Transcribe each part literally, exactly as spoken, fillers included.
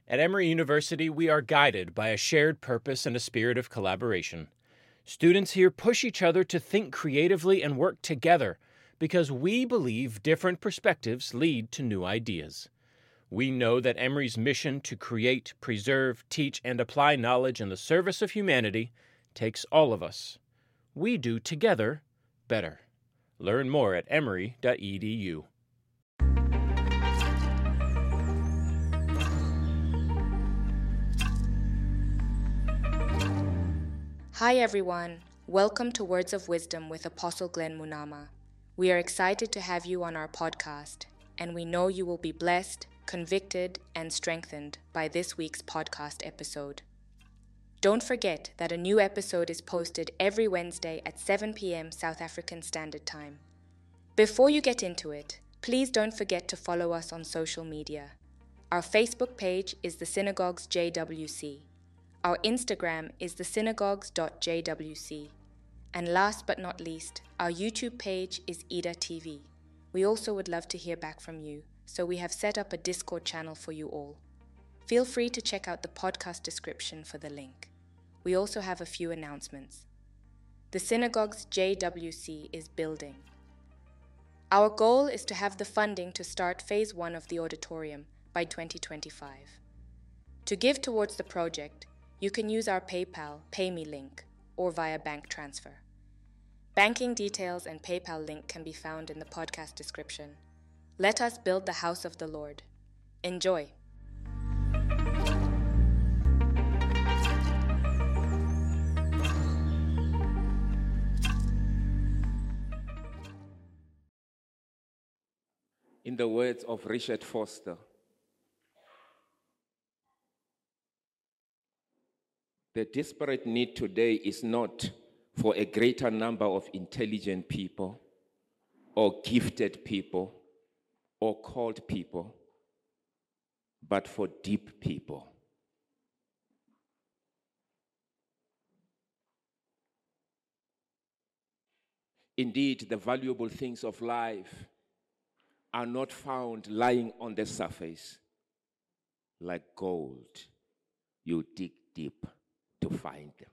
At Emory University, we are guided by a shared purpose and a spirit of collaboration. Students here push each other to think creatively and work together because we believe different perspectives lead to new ideas. We know that Emory's mission to create, preserve, teach, and apply knowledge in the service of humanity takes all of us. We do together better. Learn more at emory dot e d u. Hi everyone, welcome to Words of Wisdom with Apostle Glenn Munama. We are excited to have you on our podcast, and we know you will be blessed, convicted, and strengthened by this week's podcast episode. Don't forget that a new episode is posted every Wednesday at seven p.m. South African Standard Time. Before you get into it, please don't forget to follow us on social media. Our Facebook page is the Synagogues J W C. Our Instagram is the synagogues dot j w c. And last but not least, our YouTube page is Ida T V. We also would love to hear back from you, so we have set up a Discord channel for you all. Feel free to check out the podcast description for the link. We also have a few announcements. The Synagogues J W C is building. Our goal is to have the funding to start phase one of the auditorium by twenty twenty-five. To give towards the project, you can use our PayPal PayMe link or via bank transfer. Banking details and PayPal link can be found in the podcast description. Let us build the house of the Lord. Enjoy. In the words of Richard Foster, the desperate need today is not for a greater number of intelligent people or gifted people or called people, but for deep people. Indeed, the valuable things of life are not found lying on the surface like gold. You dig deep to find them.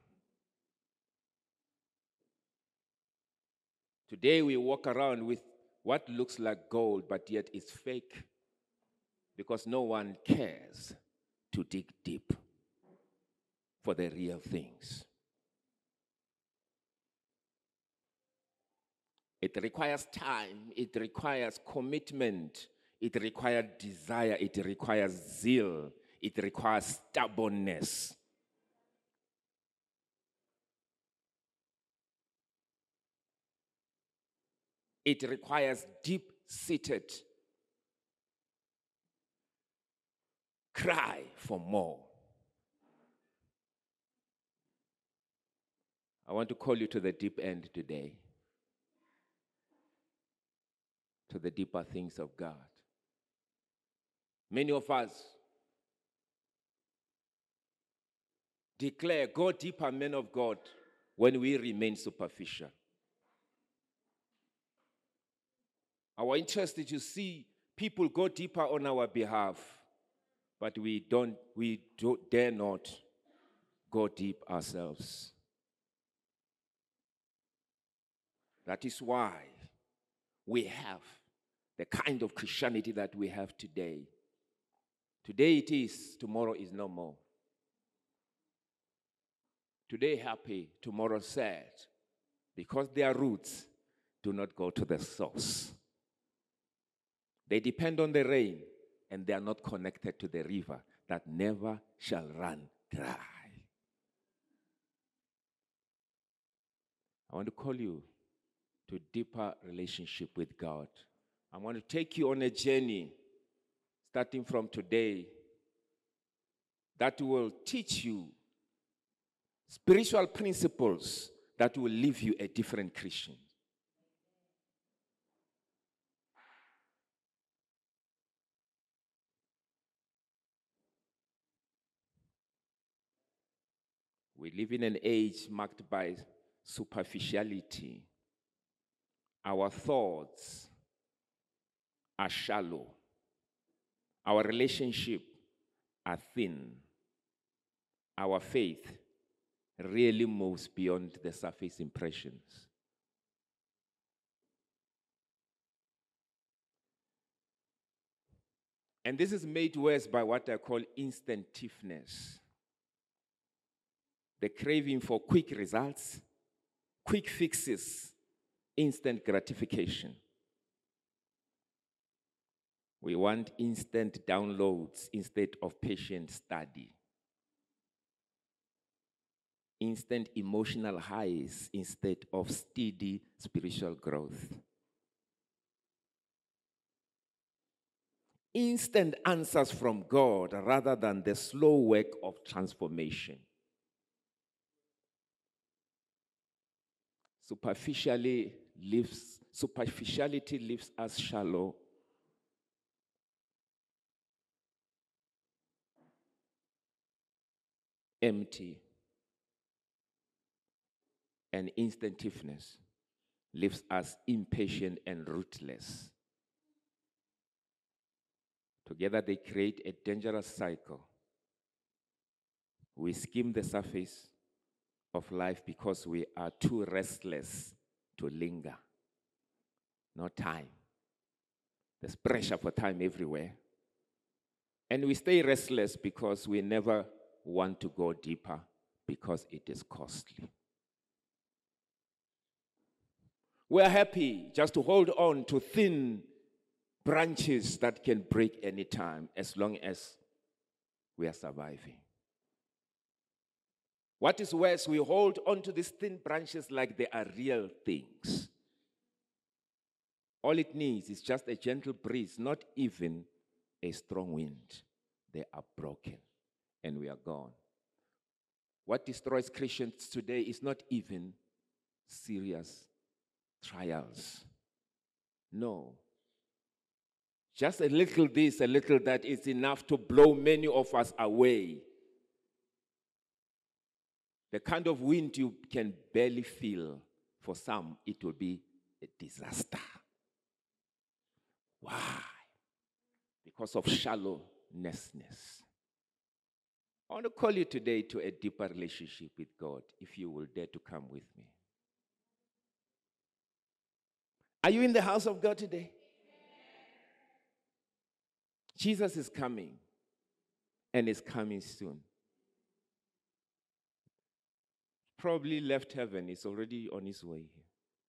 Today we walk around with what looks like gold, but yet it's fake because no one cares to dig deep for the real things. It requires time, it requires commitment, it requires desire, it requires zeal, it requires stubbornness. It requires deep-seated cry for more. I want to call you to the deep end today, to the deeper things of God. Many of us declare, go deeper, men of God, when we remain superficial. Our interest is to see people go deeper on our behalf, but we don't, we don't dare not go deep ourselves. That is why we have the kind of Christianity that we have today. Today it is, tomorrow is no more. Today happy, tomorrow sad, because their roots do not go to the source. They depend on the rain, and they are not connected to the river that never shall run dry. I want to call you to deeper relationship with God. I want to take you on a journey, starting from today, that will teach you spiritual principles that will leave you a different Christian. We live in an age marked by superficiality. Our thoughts are shallow. Our relationship are thin, our faith really moves beyond the surface impressions. And this is made worse by what I call instantitiveness. The craving for quick results, quick fixes, instant gratification. We want instant downloads instead of patient study. Instant emotional highs instead of steady spiritual growth. Instant answers from God rather than the slow work of transformation. Superficially leaves, superficiality leaves us shallow. Empty. And instantitiveness leaves us impatient and rootless. Together they create a dangerous cycle. We skim the surface of life because we are too restless to linger. No time. There's pressure for time everywhere. And we stay restless because we never want to go deeper because it is costly. We're happy just to hold on to thin branches that can break any time as long as we are surviving. What is worse, we hold on to these thin branches like they are real things. All it needs is just a gentle breeze, not even a strong wind. They are broken and we are gone. What destroys Christians today is not even serious trials. No. Just a little this, a little that is enough to blow many of us away. The kind of wind you can barely feel, for some, it will be a disaster. Why? Because of shallowness. I want to call you today to a deeper relationship with God, if you will dare to come with me. Are you in the house of God today? Jesus is coming, and is coming soon. Probably left heaven, is already on his way here.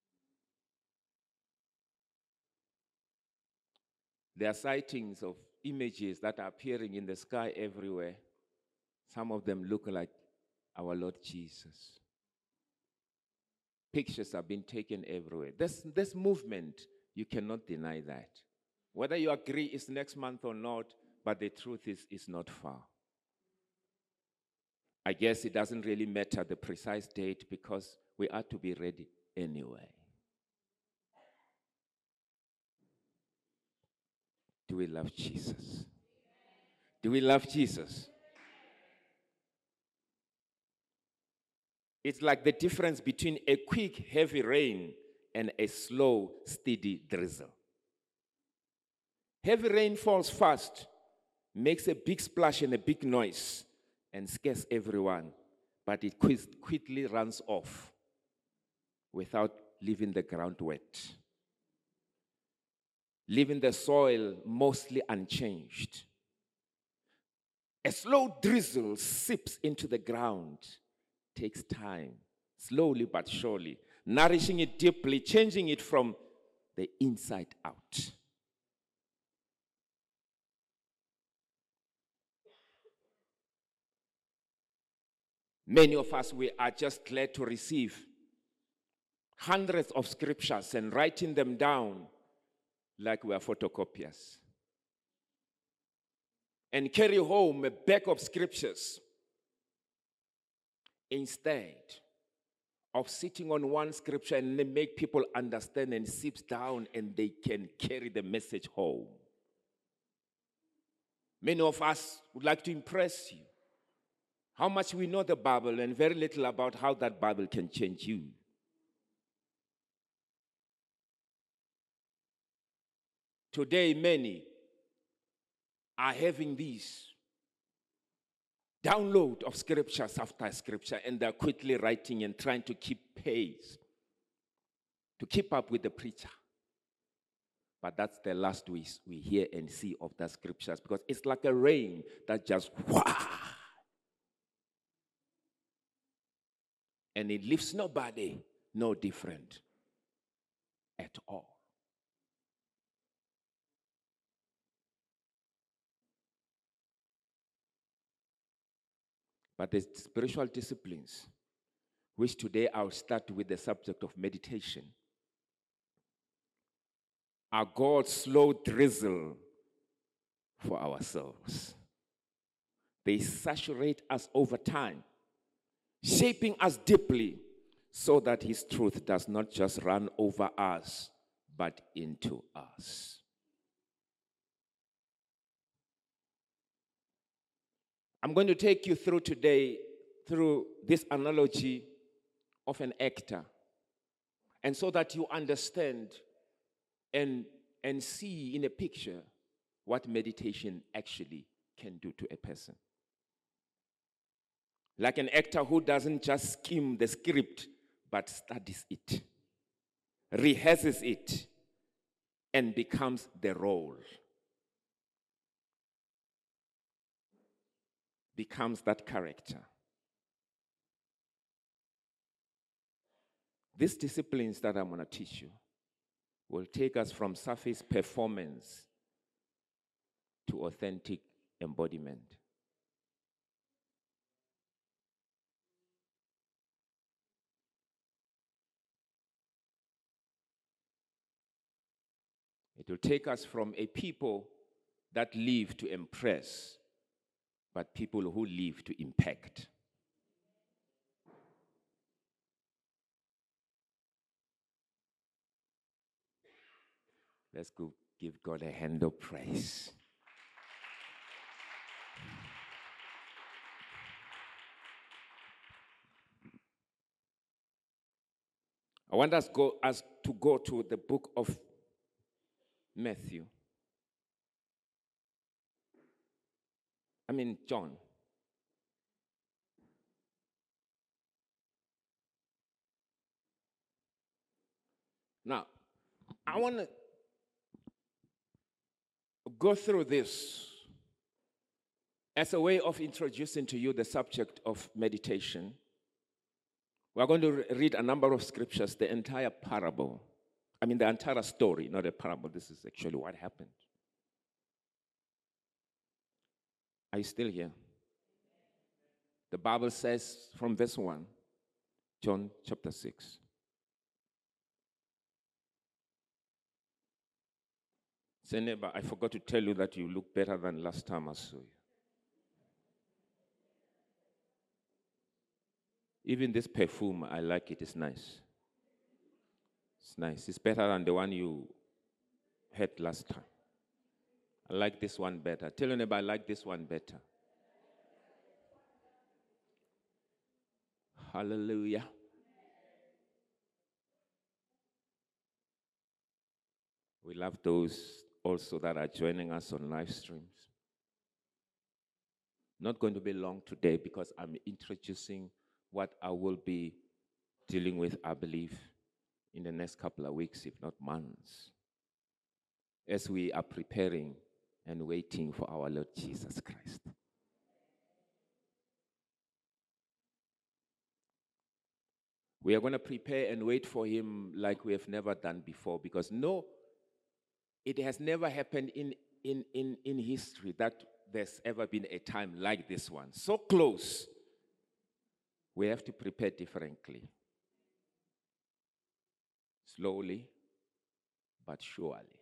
There are sightings of images that are appearing in the sky everywhere. Some of them look like our Lord Jesus. Pictures have been taken everywhere. This, this movement, you cannot deny that. Whether you agree it's next month or not, but the truth is, it's not far. I guess it doesn't really matter the precise date because we are to be ready anyway. Do we love Jesus? Do we love Jesus? It's like the difference between a quick, heavy rain and a slow, steady drizzle. Heavy rain falls fast, makes a big splash and a big noise, and scares everyone, but it quickly runs off without leaving the ground wet, leaving the soil mostly unchanged. A slow drizzle seeps into the ground, takes time, slowly but surely, nourishing it deeply, changing it from the inside out. Many of us, we are just glad to receive hundreds of scriptures and writing them down like we are photocopiers. And carry home a bag of scriptures instead of sitting on one scripture and make people understand and sip down and they can carry the message home. Many of us would like to impress you. How much we know the Bible and very little about how that Bible can change you. Today, many are having these download of scriptures after scripture, and they're quickly writing and trying to keep pace, to keep up with the preacher. But that's the last we, we hear and see of the scriptures, because it's like a rain that just wah, and it leaves nobody no different at all. But the spiritual disciplines, which today I'll start with the subject of meditation, are God's slow drizzle for ourselves. They saturate us over time, shaping us deeply so that His truth does not just run over us, but into us. I'm going to take you through today through this analogy of an actor, and so that you understand and, and see in a picture what meditation actually can do to a person. Like an actor who doesn't just skim the script, but studies it, rehearses it, and becomes the role. Becomes that character. These disciplines that I'm going to teach you will take us from surface performance to authentic embodiment. It will take us from a people that live to impress, but people who live to impact. Let's go give God a hand of praise. I want us, go, us to go to the book of Matthew. I mean, John. Now, I want to go through this as a way of introducing to you the subject of meditation. We're going to re- read a number of scriptures, the entire parable. I mean, the entire story, not a parable. This is actually what happened. Are you still here? The Bible says from verse one, John chapter six. Say, neighbor, I forgot to tell you that you look better than last time I saw you. Even this perfume, I like it. It's nice. It's nice. It's better than the one you had last time. I like this one better. Tell your neighbor, I like this one better. Hallelujah. We love those also that are joining us on live streams. Not going to be long today because I'm introducing what I will be dealing with, I believe, in the next couple of weeks, if not months, as we are preparing and waiting for our Lord Jesus Christ. We are going to prepare and wait for Him like we have never done before, because no, it has never happened in, in, in, in history that there's ever been a time like this one. So close. We have to prepare differently. Slowly, but surely.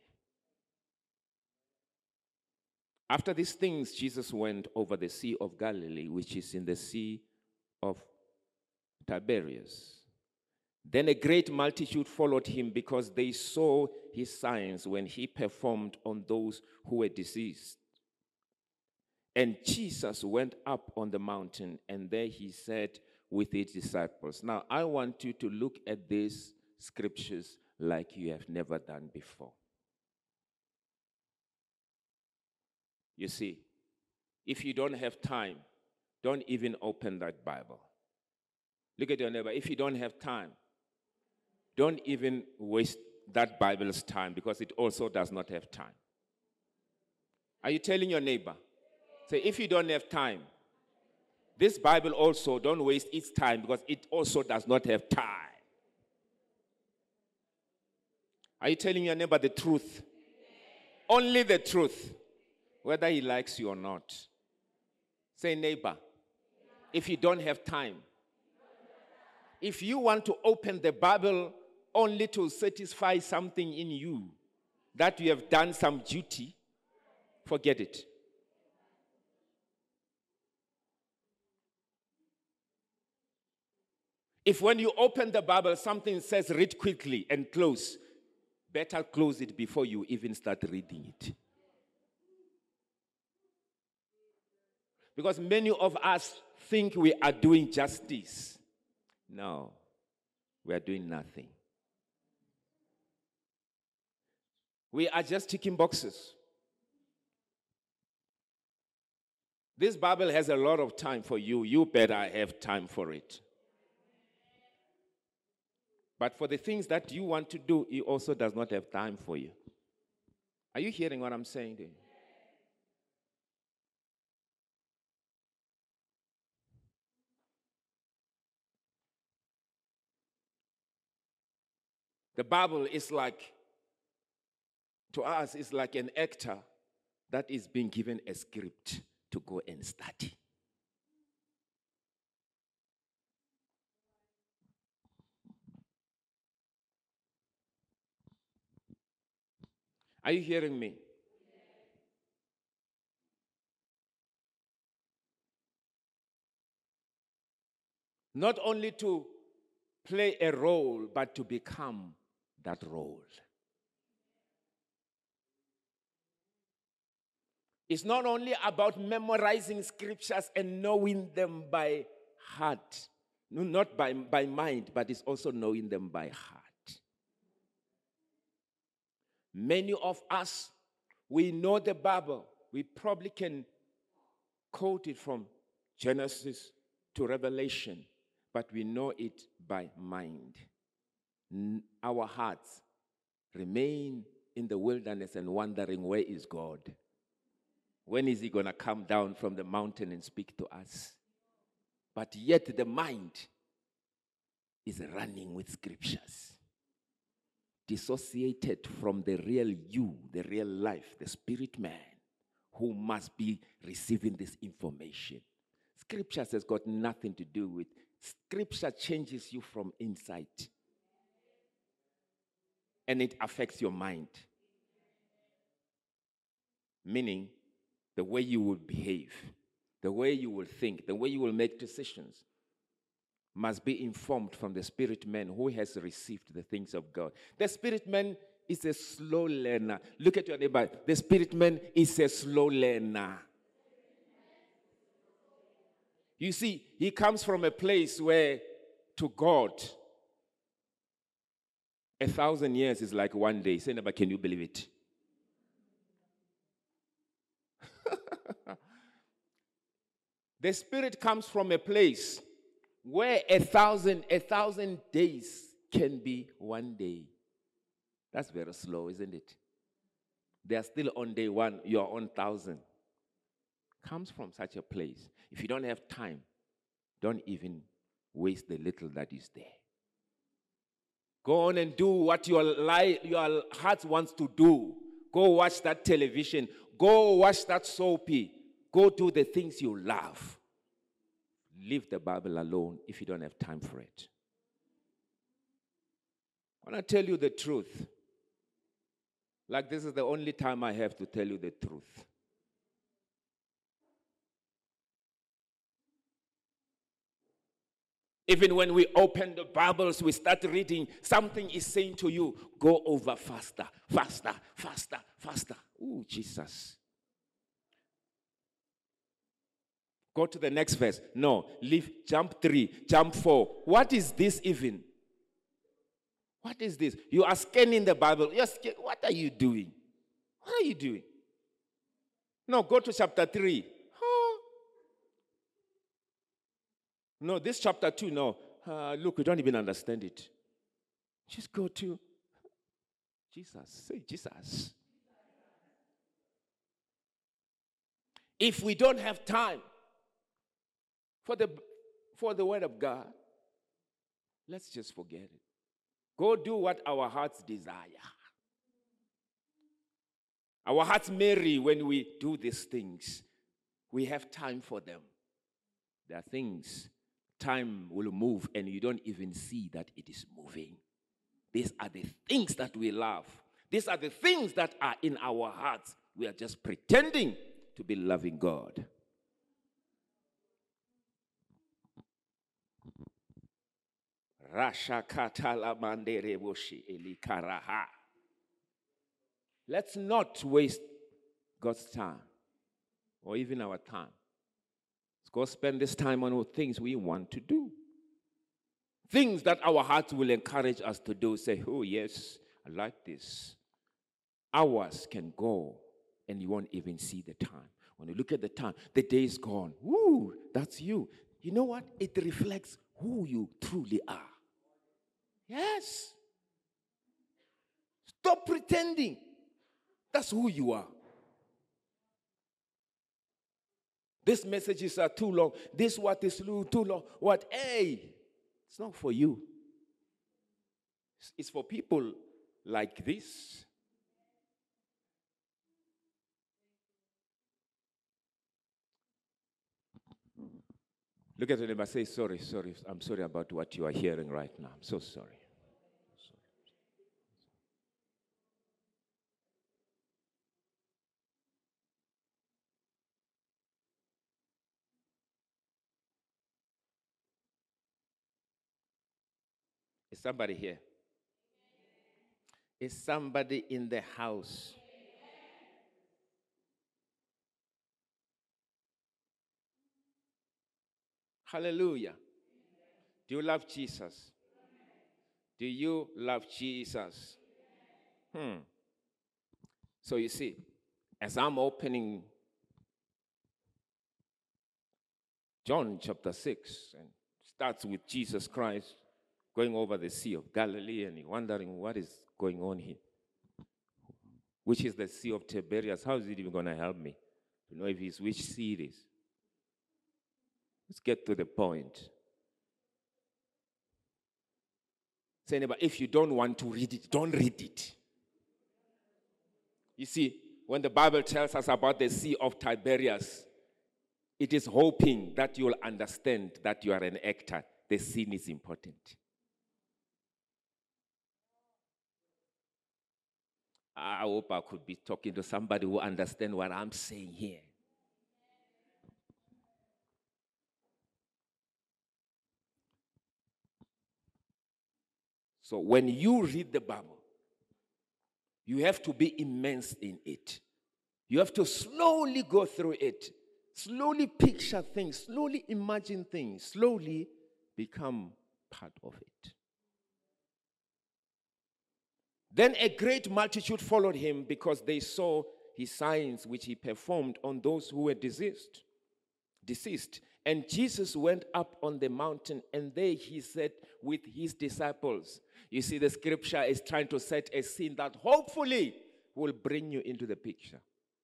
After these things, Jesus went over the Sea of Galilee, which is in the Sea of Tiberias. Then a great multitude followed him because they saw his signs when he performed on those who were diseased. And Jesus went up on the mountain, and there he sat with his disciples. Now, I want you to look at these scriptures like you have never done before. You see, if you don't have time, don't even open that Bible. Look at your neighbor. If you don't have time, don't even waste that Bible's time, because it also does not have time. Are you telling your neighbor? Say, if you don't have time, this Bible also, don't waste its time, because it also does not have time. Are you telling your neighbor the truth? Only the truth, whether he likes you or not. Say, neighbor, if you don't have time, if you want to open the Bible only to satisfy something in you, that you have done some duty, forget it. If when you open the Bible, something says read quickly and close, better close it before you even start reading it. Because many of us think we are doing justice. No, we are doing nothing. We are just ticking boxes. This Bible has a lot of time for you. You better have time for it. But for the things that you want to do, it also does not have time for you. Are you hearing what I'm saying to you? The Bible is like, to us, it's like an actor that is being given a script to go and study. Are you hearing me? Not only to play a role, but to become that role. It's not only about memorizing scriptures and knowing them by heart. No, not by, by mind, but it's also knowing them by heart. Many of us, we know the Bible. We probably can quote it from Genesis to Revelation, but we know it by mind. Our hearts remain in the wilderness and wondering, where is God? When is he going to come down from the mountain and speak to us? But yet the mind is running with scriptures, dissociated from the real you, the real life, the spirit man, who must be receiving this information. Scriptures has got nothing to do with. Scripture changes you from inside. And it affects your mind. Meaning, the way you will behave, the way you will think, the way you will make decisions must be informed from the spirit man who has received the things of God. The spirit man is a slow learner. Look at your neighbor. The spirit man is a slow learner. You see, he comes from a place where to God, a thousand years is like one day. Say, neighbor, can you believe it? The spirit comes from a place where a thousand, a thousand days can be one day. That's very slow, isn't it? They are still on day one, you're on thousand. Comes from such a place. If you don't have time, don't even waste the little that is there. Go on and do what your life, your heart wants to do. Go watch that television. Go watch that soapy. Go do the things you love. Leave the Bible alone if you don't have time for it. I want to tell you the truth. Like this is the only time I have to tell you the truth. Even when we open the Bibles, we start reading, something is saying to you, go over faster, faster, faster, faster. Ooh, Jesus. Go to the next verse. No, leave, jump three, jump four. What is this even? What is this? You are scanning the Bible. You're scan- what are you doing? What are you doing? No, go to chapter three. Huh? No, this chapter two, no. Uh, look, we don't even understand it. Just go to Jesus. Say Jesus. If we don't have time for the, for the word of God, let's just forget it. Go do what our hearts desire. Our hearts merry when we do these things. We have time for them. There are things, time will move and you don't even see that it is moving. These are the things that we love. These are the things that are in our hearts. We are just pretending to be loving God. Let's not waste God's time or even our time. Let's go spend this time on things we want to do. Things that our hearts will encourage us to do. Say, oh yes, I like this. Hours can go and you won't even see the time. When you look at the time, the day is gone. Woo, that's you. You know what? It reflects who you truly are. Yes. Stop pretending. That's who you are. These messages are too long. This what is too long. What? Hey, it's not for you. It's for people like this. Look at them and say, sorry, sorry. I'm sorry about what you are hearing right now. I'm so sorry. Is somebody here? Is somebody in the house? Hallelujah. Do you love Jesus? Do you love Jesus? Hmm. So you see, as I'm opening John chapter six, and starts with Jesus Christ going over the Sea of Galilee, and you're wondering what is going on here. Which is the Sea of Tiberias? How is it even going to help me to know if it's which sea it is? Let's get to the point. Say, neighbor, if you don't want to read it, don't read it. You see, when the Bible tells us about the Sea of Tiberias, it is hoping that you'll understand that you are an actor. The scene is important. I hope I could be talking to somebody who understands what I'm saying here. So when you read the Bible, you have to be immersed in it. You have to slowly go through it, slowly picture things, slowly imagine things, slowly become part of it. Then a great multitude followed him because they saw his signs which he performed on those who were deceased. Deceased. And Jesus went up on the mountain, and there he sat with his disciples. You see, the scripture is trying to set a scene that hopefully will bring you into the picture.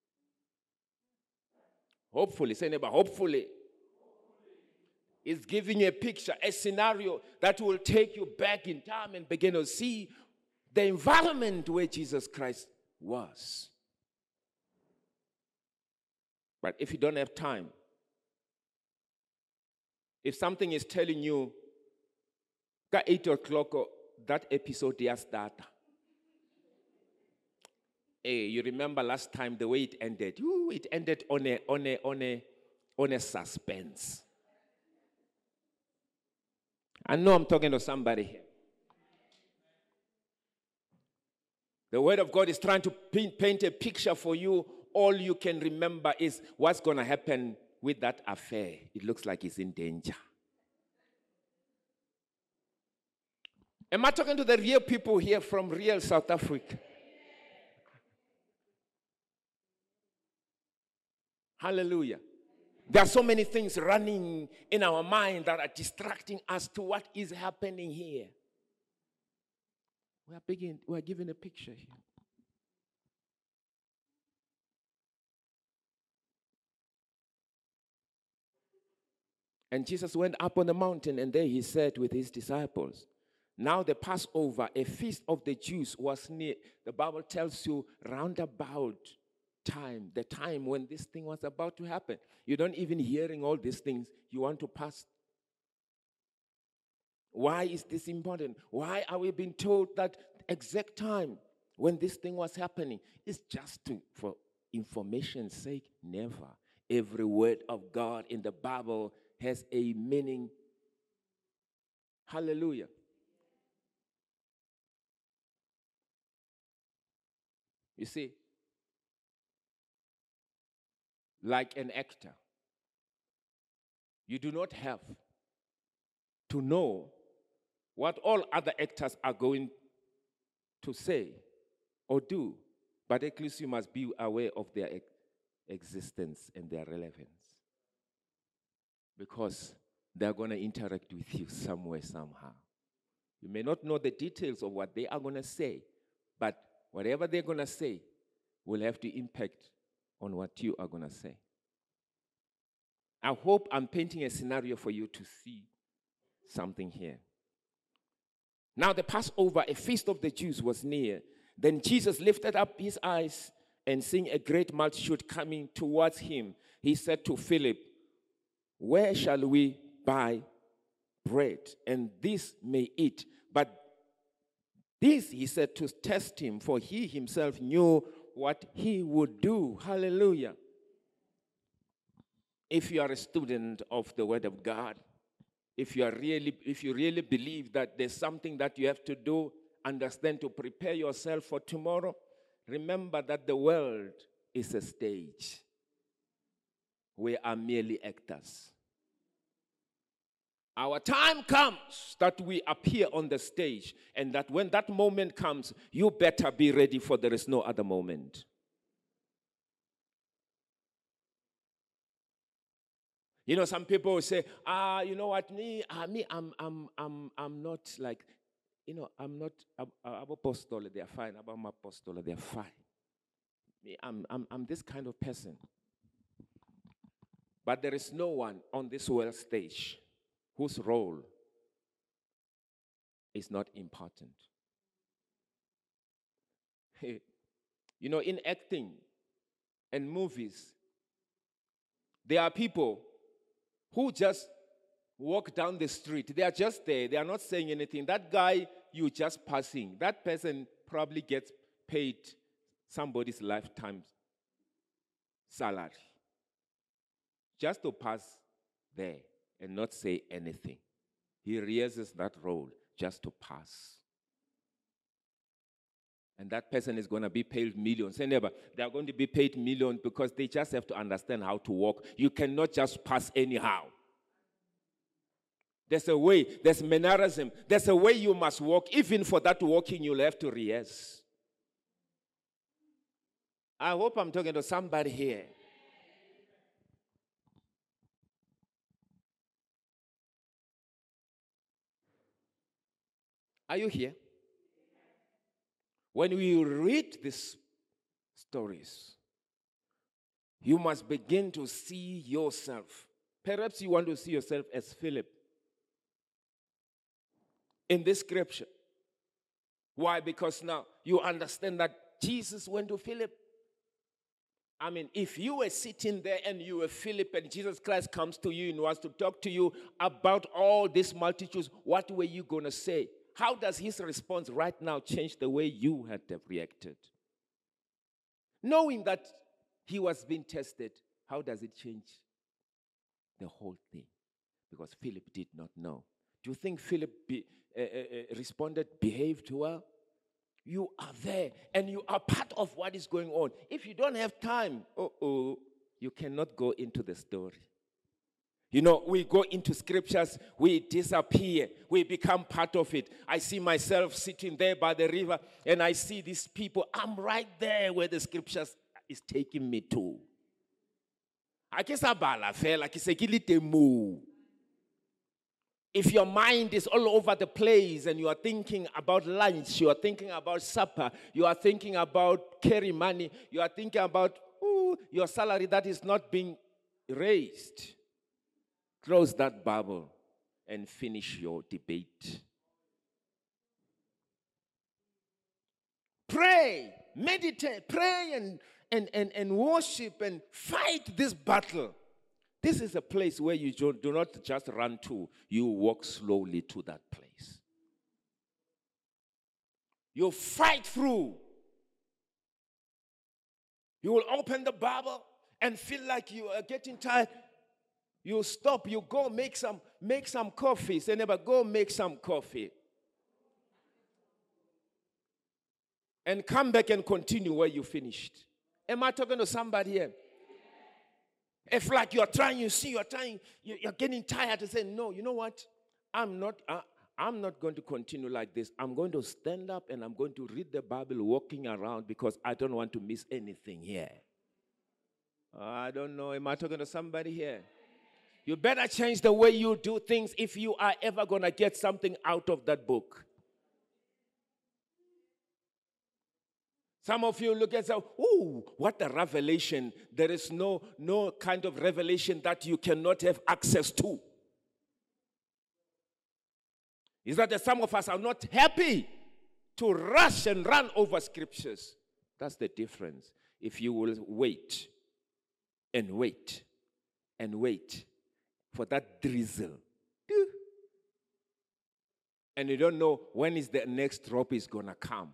Hopefully, say neighbor, hopefully. It's giving you a picture, a scenario that will take you back in time and begin to see the environment where Jesus Christ was. But if you don't have time, if something is telling you, at eight o'clock, that episode yes data. Hey, you remember last time the way it ended? Ooh, it ended on a on a on a on a suspense. I know I'm talking to somebody here. The word of God is trying to paint a picture for you. All you can remember is what's going to happen with that affair. It looks like it's in danger. Am I talking to the real people here from real South Africa? Hallelujah. There are so many things running in our mind that are distracting us to what is happening here. We are begin, we are given a picture here. And Jesus went up on the mountain, and there he sat with his disciples. Now the Passover, a feast of the Jews, was near. The Bible tells you roundabout time, the time when this thing was about to happen. You don't even hearing all these things. You want to pass. Why is this important? Why are we being told that exact time when this thing was happening? It's just to, for information's sake. Never. Every word of God in the Bible has a meaning. Hallelujah. You see, like an actor, you do not have to know what all other actors are going to say or do, but at least you must be aware of their ex- existence and their relevance. Because they're going to interact with you somewhere, somehow. You may not know the details of what they are going to say, but whatever they're going to say will have to impact on what you are going to say. I hope I'm painting a scenario for you to see something here. Now the Passover, a feast of the Jews, was near. Then Jesus lifted up his eyes and seeing a great multitude coming towards him, he said to Philip, "Where shall we buy bread, and this may eat?" But this he said to test him, for he himself knew what he would do. Hallelujah. If you are a student of the Word of God, if you are really, if you really believe that there's something that you have to do, understand, to prepare yourself for tomorrow, remember that the world is a stage. We are merely actors. Our time comes that we appear on the stage, and that when that moment comes, you better be ready, for there is no other moment. You know, some people will say, ah, you know what, me, ah, me, I'm, I'm, I'm, I'm not like, you know, I'm not, Abo Apostol, they're fine. About my Apostol, they're fine. Me, I'm, I'm, I'm this kind of person. But there is no one on this world stage whose role is not important. You know, in acting and movies, there are people who just walk down the street. They are just there. They are not saying anything. That guy, you just passing. That person probably gets paid somebody's lifetime salary just to pass there and not say anything. He rehearses that role just to pass. And that person is going to be paid millions. And never, they are going to be paid millions because they just have to understand how to walk. You cannot just pass anyhow. There's a way, there's mannerism. There's a way you must walk. Even for that walking, you'll have to rehearse. I hope I'm talking to somebody here. Are you here? When we read these stories, you must begin to see yourself. Perhaps you want to see yourself as Philip in this scripture. Why? Because now you understand that Jesus went to Philip. I mean, if you were sitting there and you were Philip and Jesus Christ comes to you and wants to talk to you about all these multitudes, what were you going to say? How does his response right now change the way you had have reacted? Knowing that he was being tested, how does it change the whole thing? Because Philip did not know. Do you think Philip be, uh, uh, responded, behaved well? You are there and you are part of what is going on. If you don't have time, uh-oh, you cannot go into the story. You know, we go into scriptures, we disappear, we become part of it. I see myself sitting there by the river, and I see these people. I'm right there where the scriptures is taking me to. Ha ke sa bala fela ke se ke le teng moo. If your mind is all over the place and you are thinking about lunch, you are thinking about supper, you are thinking about carry money, you are thinking about ooh, your salary that is not being raised, close that Bible and finish your debate. Pray, meditate, pray and, and, and, and worship and fight this battle. This is a place where you do not just run to, you walk slowly to that place. You fight through. You will open the Bible and feel like you are getting tired. You stop, you go make some, make some coffee. Say, neighbor, go make some coffee. And come back and continue where you finished. Am I talking to somebody here? If like you're trying, you see, you're trying, you're getting tired to say, no, you know what? I'm not, uh, I'm not going to continue like this. I'm going to stand up and I'm going to read the Bible walking around because I don't want to miss anything here. Uh, I don't know. Am I talking to somebody here? You better change the way you do things if you are ever going to get something out of that book. Some of you look and say, ooh, what a revelation. There is no, no kind of revelation that you cannot have access to. Is that some of us are not happy to rush and run over scriptures. That's the difference. If you will wait and wait and wait for that drizzle. And you don't know when is the next drop is going to come.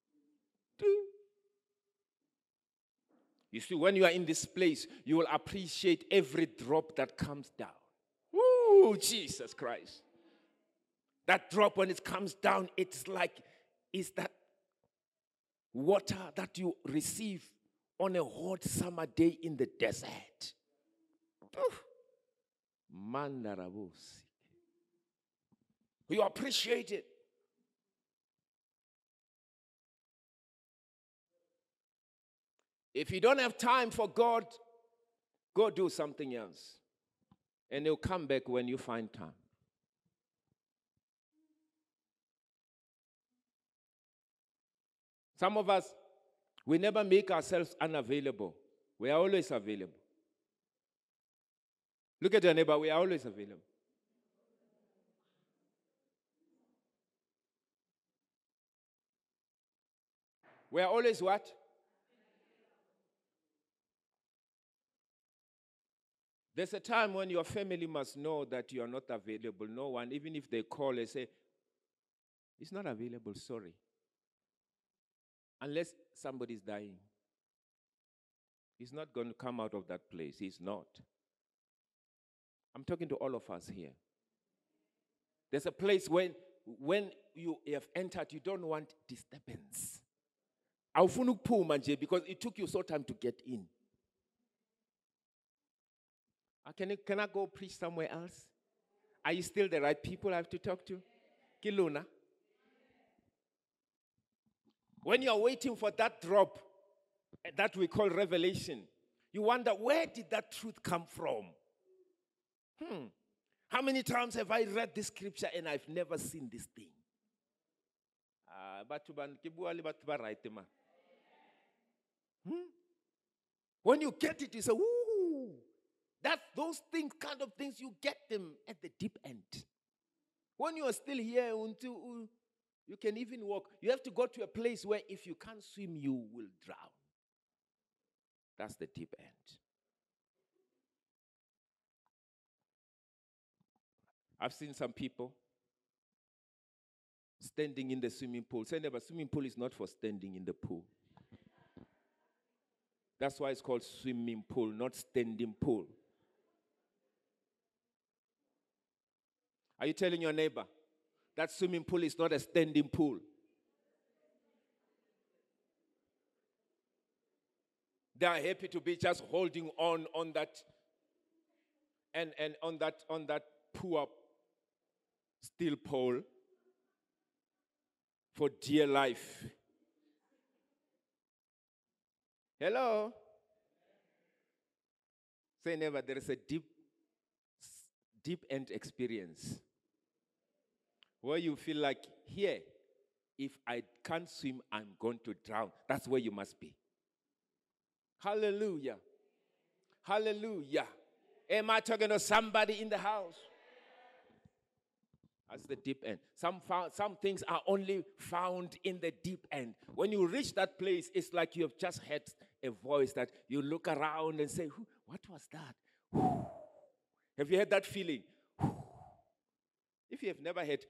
You see, when you are in this place, you will appreciate every drop that comes down. Woo, Jesus Christ. That drop, when it comes down, it's like, it's that water that you receive on a hot summer day in the desert. Mandarabos. You appreciate it. If you don't have time for God, go do something else. And he'll come back when you find time. Some of us, we never make ourselves unavailable. We are always available. Look at your neighbor, we are always available. We are always what? There's a time when your family must know that you are not available. No one, even if they call and say, it's not available, sorry. Unless somebody's dying. He's not going to come out of that place. He's not. I'm talking to all of us here. There's a place when, when you have entered, you don't want disturbance. Because it took you so time to get in. Can, you, can I go preach somewhere else? Are you still the right people I have to talk to? Kiluna. When you're waiting for that drop, that we call revelation, you wonder, where did that truth come from? Hmm. How many times have I read this scripture and I've never seen this thing? Hmm? When you get it, you say, ooh. That those things, kind of things, you get them at the deep end. When you are still here, until you can even walk, you have to go to a place where if you can't swim, you will drown. That's the deep end. I've seen some people standing in the swimming pool. Say never, swimming pool is not for standing in the pool. That's why it's called swimming pool, not standing pool. Are you telling your neighbor that swimming pool is not a standing pool? They are happy to be just holding on on that and, and on that on that poor steel pole for dear life. Hello? Say never, there is a deep, deep end experience where you feel like, here, if I can't swim, I'm going to drown. That's where you must be. Hallelujah. Hallelujah. Am I talking to somebody in the house? That's the deep end. Some, found, some things are only found in the deep end. When you reach that place, it's like you have just heard a voice that you look around and say, what was that? Have you had that feeling? If you have never had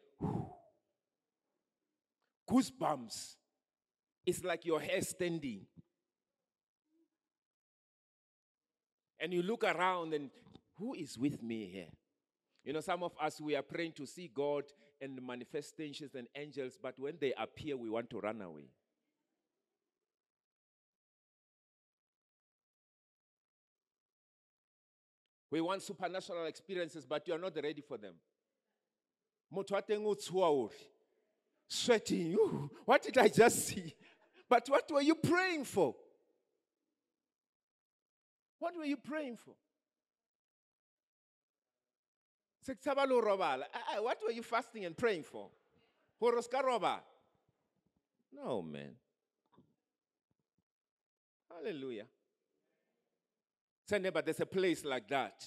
goosebumps, it's like your hair standing. And you look around and who is with me here? You know, some of us, we are praying to see God and the manifestations and angels, but when they appear, we want to run away. We want supernatural experiences, but you are not ready for them. Sweating. Ooh, what did I just see? But what were you praying for? What were you praying for? What were you fasting and praying for? No, man. Hallelujah. Say neighbor, there's a place like that.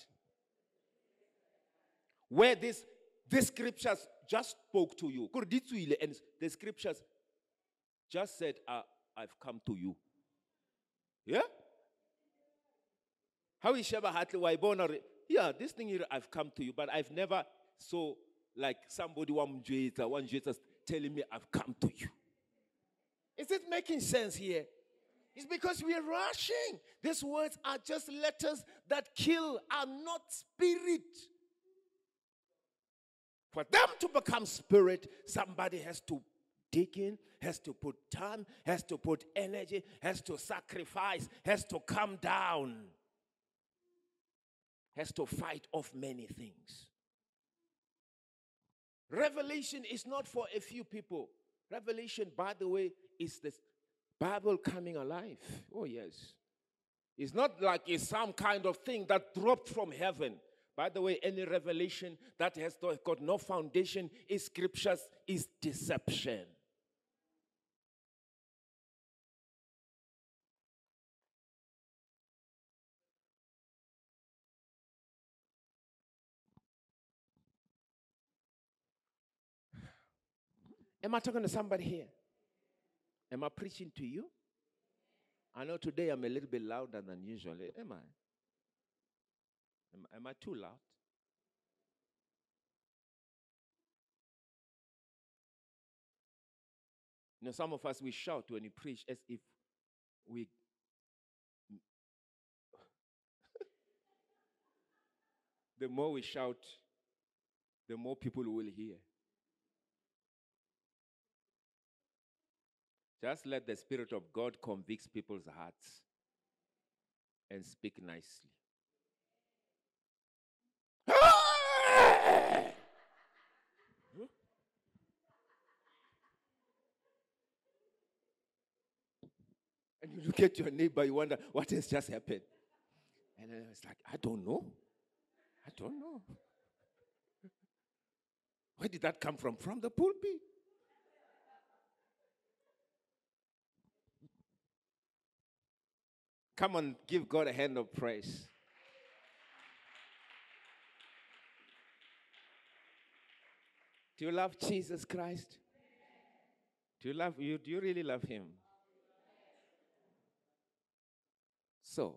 Where this, this scriptures just spoke to you. And the scriptures just said, uh, I've come to you. Yeah? How is Sheba Hartley? Why born? Yeah, this thing here, I've come to you, but I've never saw like somebody one Jesus, one Jesus telling me I've come to you. Is it making sense here? It's because we are rushing. These words are just letters that kill, are not spirit. For them to become spirit, somebody has to dig in, has to put time, has to put energy, has to sacrifice, has to come down, has to fight off many things. Revelation is not for a few people. Revelation, by the way, is the Bible coming alive. Oh, yes. It's not like it's some kind of thing that dropped from heaven. By the way, any revelation that has got no foundation in scriptures is deception. Am I talking to somebody here? Am I preaching to you? I know today I'm a little bit louder than usual. Am I? Am, am I too loud? You know, some of us, we shout when we preach as if we... The more we shout, the more people will hear. Just let the Spirit of God convict people's hearts and speak nicely. And you look at your neighbor, you wonder, what has just happened? And then it's like, I don't know. I don't know. Where did that come from? From the pulpit. Come on, give God a hand of praise. Do you love Jesus Christ? Do you love you? Do you really love him? So,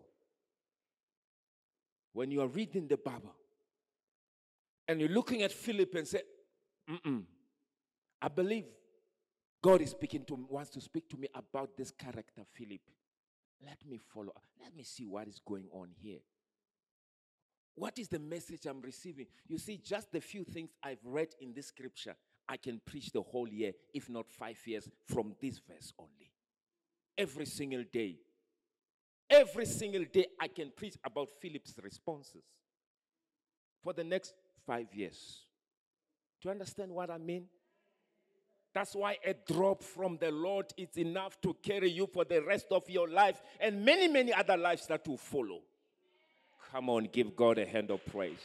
when you are reading the Bible and you're looking at Philip and say, Mm-mm, I believe God is speaking to me, wants to speak to me about this character, Philip. Let me follow. Let me see what is going on here. What is the message I'm receiving? You see, just the few things I've read in this scripture, I can preach the whole year, if not five years, from this verse only. Every single day. Every single day, I can preach about Philip's responses for the next five years. Do you understand what I mean? That's why a drop from the Lord is enough to carry you for the rest of your life and many, many other lives that will follow. Come on, give God a hand of praise.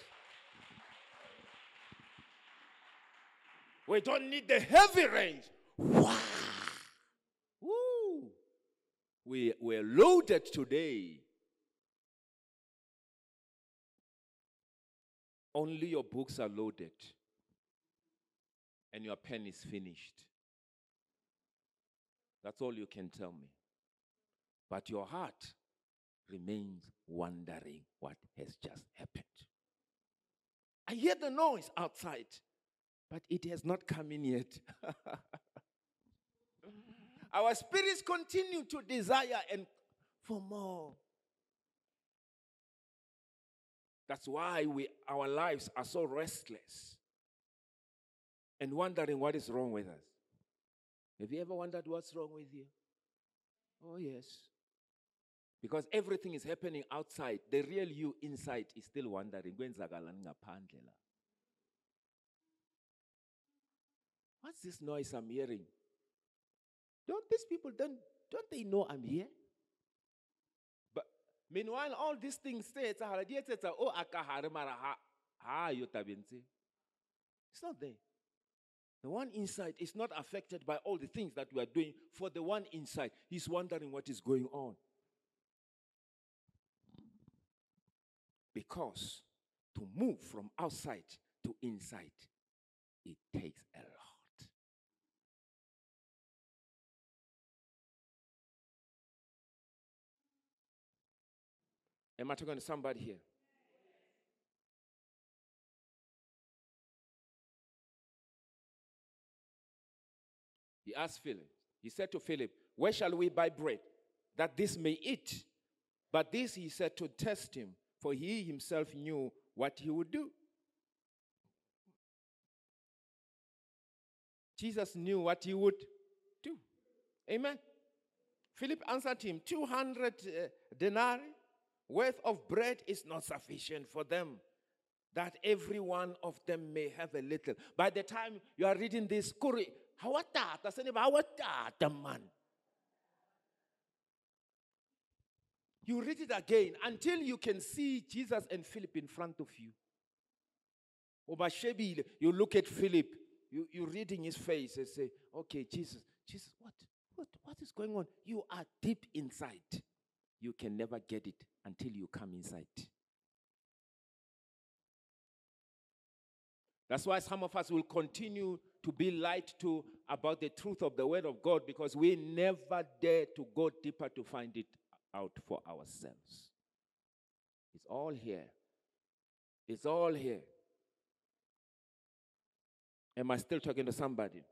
We don't need the heavy rains. Wow. Woo. We, we're loaded today. Only your books are loaded. And your pen is finished. That's all you can tell me. But your heart remains wondering what has just happened. I hear the noise outside, but it has not come in yet. Our spirits continue to desire and for more. That's why we, our lives are so restless and wondering what is wrong with us. Have you ever wondered what's wrong with you? Oh, yes. Because everything is happening outside. The real you inside is still wondering. What's this noise I'm hearing? Don't these people, don't, don't they know I'm here? But meanwhile, all these things say, it's not there. The one inside is not affected by all the things that we are doing. For the one inside, he's wondering what is going on. Because to move from outside to inside, it takes a lot. Am I talking to somebody here? He asked Philip. He said to Philip, where shall we buy bread that this may eat? But this he said to test him, for he himself knew what he would do. Jesus knew what he would do. Amen. Philip answered him, two hundred uh, denarii worth of bread is not sufficient for them, that every one of them may have a little. By the time you are reading this, Kuri, man. You read it again until you can see Jesus and Philip in front of you. You look at Philip, you, you're reading his face and say, okay, Jesus, Jesus, what, what, what is going on? You are deep inside. You can never get it until you come inside. That's why some of us will continue to be lied to about the truth of the word of God, because we never dare to go deeper to find it out for ourselves. It's all here. It's all here. Am I still talking to somebody?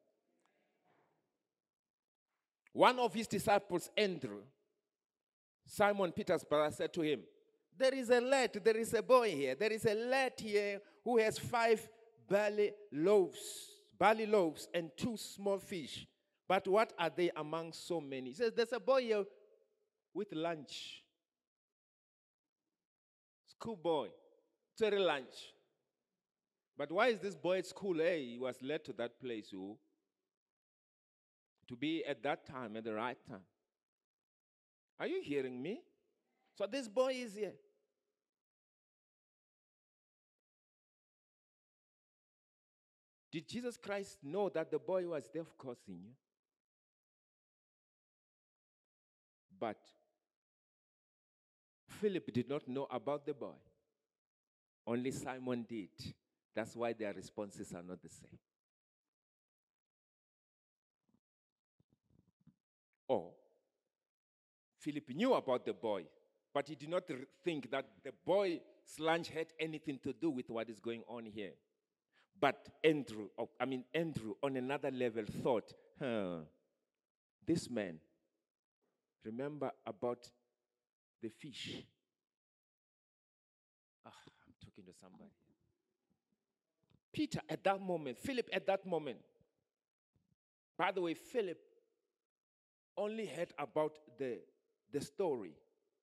One of his disciples, Andrew, Simon Peter's brother, said to him, there is a lad, there is a boy here, there is a lad here who has five barley loaves, barley loaves and two small fish. But what are they among so many? He says, there's a boy here with lunch. School boy, very lunch. But why is this boy at school? Hey, he was led to that place, who? To be at that time, at the right time. Are you hearing me? So this boy is here. Did Jesus Christ know that the boy was there? Of course he knew. But Philip did not know about the boy. Only Simon did. That's why their responses are not the same. Or Philip knew about the boy, but he did not think that the boy's lunch had anything to do with what is going on here. But Andrew, I mean Andrew, on another level thought, huh, this man, remember about the fish. Ah, I'm talking to somebody. Peter at that moment, Philip at that moment. By the way, Philip only heard about the, the story.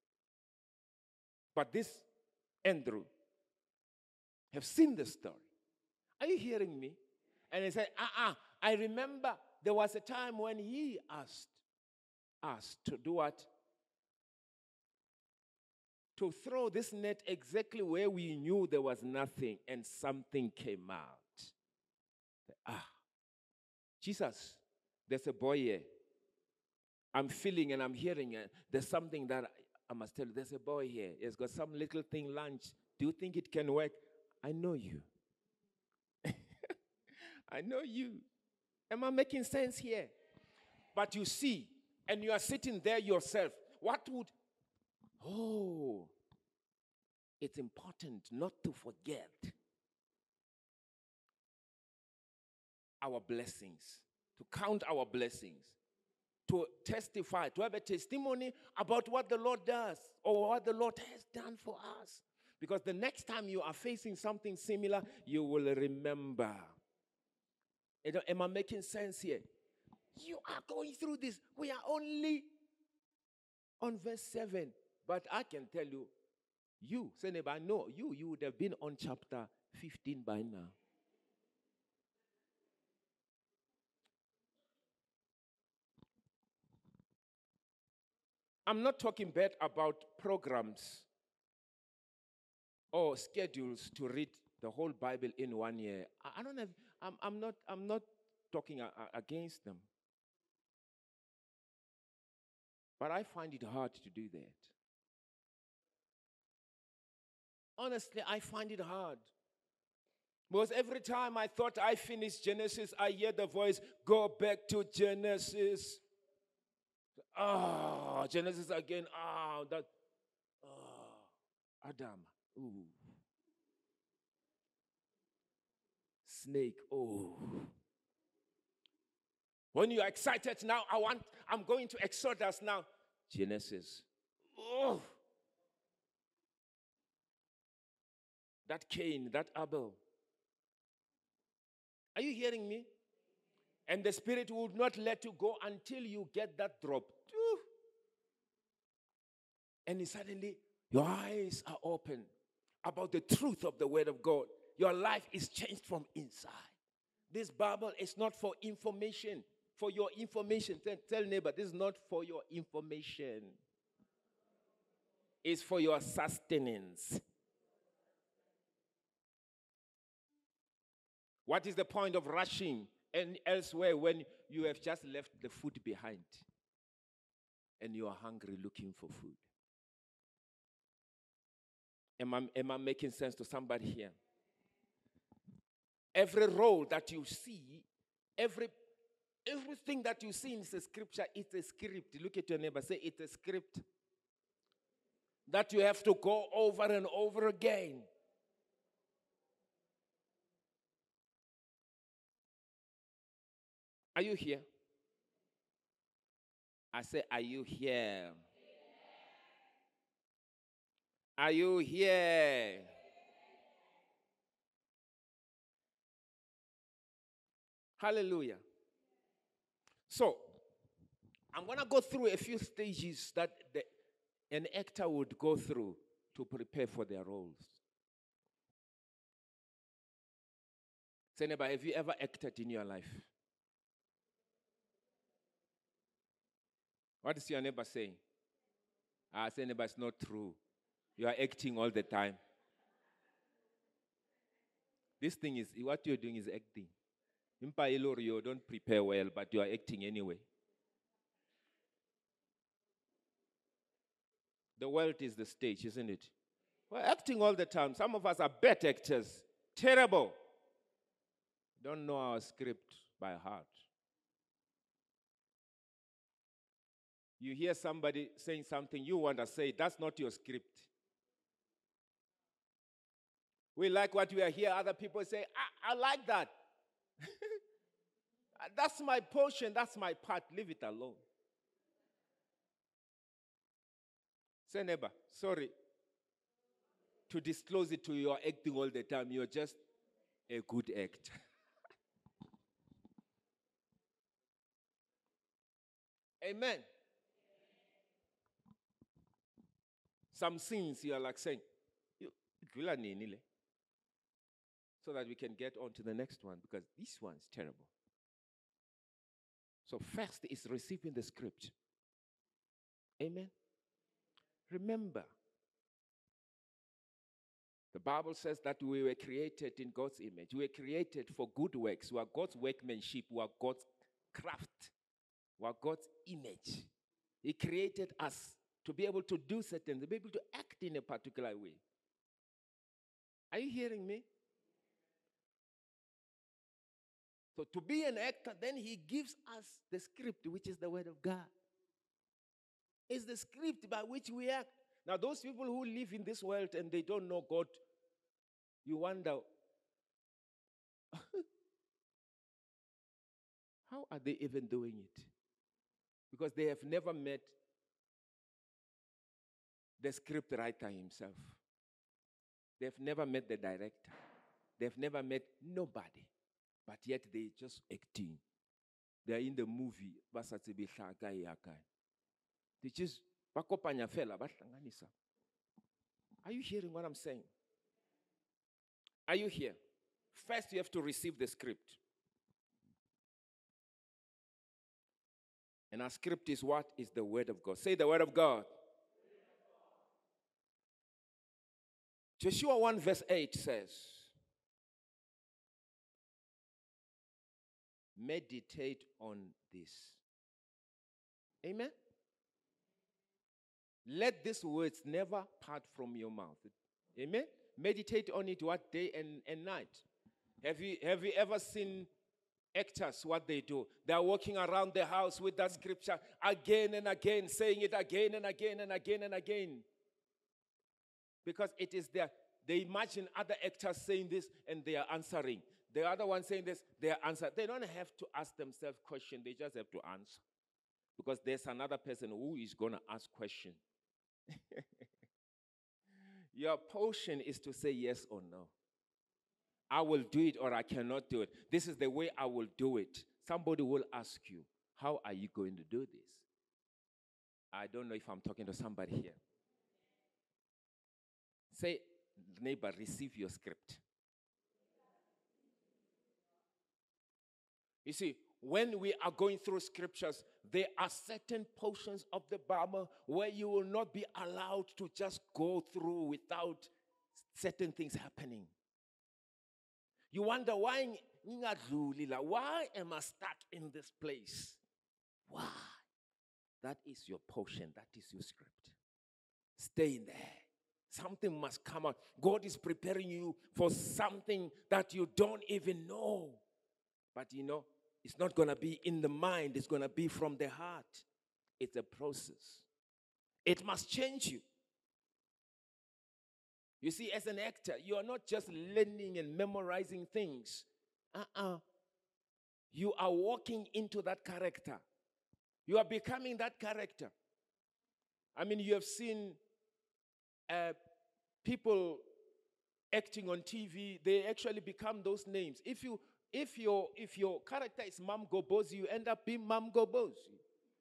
But this Andrew have seen the story. Are you hearing me? And he said, uh-uh, I remember there was a time when he asked us to do what? to throw this net exactly where we knew there was nothing and something came out. Ah, Jesus, there's a boy here. I'm feeling and I'm hearing it. There's something that I must tell you. There's a boy here. He's got some little thing, lunch. Do you think it can work? I know you. I know you. Am I making sense here? But you see, and you are sitting there yourself. What would, oh, it's important not to forget our blessings, to count our blessings, to testify, to have a testimony about what the Lord does or what the Lord has done for us. Because the next time you are facing something similar, you will remember. Am I making sense here? You are going through this. We are only on verse seven. But I can tell you, you, say neighbor, I know you, you would have been on chapter fifteen by now. I'm not talking bad about programs or schedules to read the whole Bible in one year. I, I don't have, I'm, I'm not, I'm not talking a, a, against them. But I find it hard to do that. Honestly, I find it hard. Because every time I thought I finished Genesis, I hear the voice, go back to Genesis. Ah, oh, Genesis again. Ah, oh, that. Oh, Adam. Ooh. Snake. Oh. When you're excited now, I want, I'm going to Exodus now. Genesis. Oh. That Cain, that Abel. Are you hearing me? And the Spirit would not let you go until you get that drop. And suddenly, your eyes are open about the truth of the Word of God. Your life is changed from inside. This Bible is not for information. For your information. Tell, tell neighbor, this is not for your information. It's for your sustenance. What is the point of rushing and elsewhere when you have just left the food behind and you are hungry looking for food? Am I, am I making sense to somebody here? Every role that you see, every everything that you see in the scripture, it's a script. Look at your neighbor, say it's a script that you have to go over and over again. Are you here? I say, are you here? Are you here? Hallelujah. So, I'm going to go through a few stages that the, an actor would go through to prepare for their roles. Say, neighbor, have you ever acted in your life? What is your neighbor saying? Ah, say, neighbor, it's not true. You are acting all the time. This thing is, what you're doing is acting. You don't prepare well, but you are acting anyway. The world is the stage, isn't it? We're acting all the time. Some of us are bad actors. Terrible. Don't know our script by heart. You hear somebody saying something, you want to say, that's not your script. We like what we hear. Other people say, I, I like that. That's my portion. That's my part. Leave it alone. Say, neighbor, sorry to disclose it to you. You're acting all the time. You're just a good actor. Amen. Some scenes you are like saying, so that we can get on to the next one, because this one's terrible. So first is receiving the script. Amen. Remember, The Bible says that we were created in God's image. We were created for good works. We are God's workmanship. We are God's craft. We are God's image. He created us to be able to do certain, to be able to act in a particular way. Are you hearing me? So to be an actor, then he gives us the script, which is the word of God. It's the script by which we act. Now, those people who live in this world and they don't know God, you wonder, how are they even doing it? Because they have never met the script writer himself. They've never met the director. They've never met nobody. But yet they just acting. They are in the movie. They just bakopanya fela bahlanganisa. Are you hearing what I'm saying? Are you here? First, you have to receive the script. And our script is what? Is the word of God. Say the word of God. Joshua one verse eight says, meditate on this. Amen? Let these words never part from your mouth. Amen? Meditate on it what day and, and night. Have you, have you ever seen actors, what they do? They are walking around the house with that scripture again and again, saying it again and again and again and again. Because it is there. They imagine other actors saying this and they are answering. The other one saying this, they are answering. They don't have to ask themselves questions. They just have to answer. Because there's another person who is going to ask questions. Your portion is to say yes or no. I will do it or I cannot do it. This is the way I will do it. Somebody will ask you, how are you going to do this? I don't know if I'm talking to somebody here. Say, neighbor, receive your script. You see, when we are going through scriptures, there are certain portions of the Bible where you will not be allowed to just go through without certain things happening. You wonder, why, why am I stuck in this place? Why? That is your portion. That is your script. Stay in there. Something must come out. God is preparing you for something that you don't even know. But you know, it's not going to be in the mind. It's going to be from the heart. It's a process. It must change you. You see, as an actor, you are not just learning and memorizing things. Uh-uh. You are walking into that character. You are becoming that character. I mean, you have seen uh, people acting on T V. They actually become those names. If you If your if your character is Mam Gobozi, you end up being Mam Gobozi.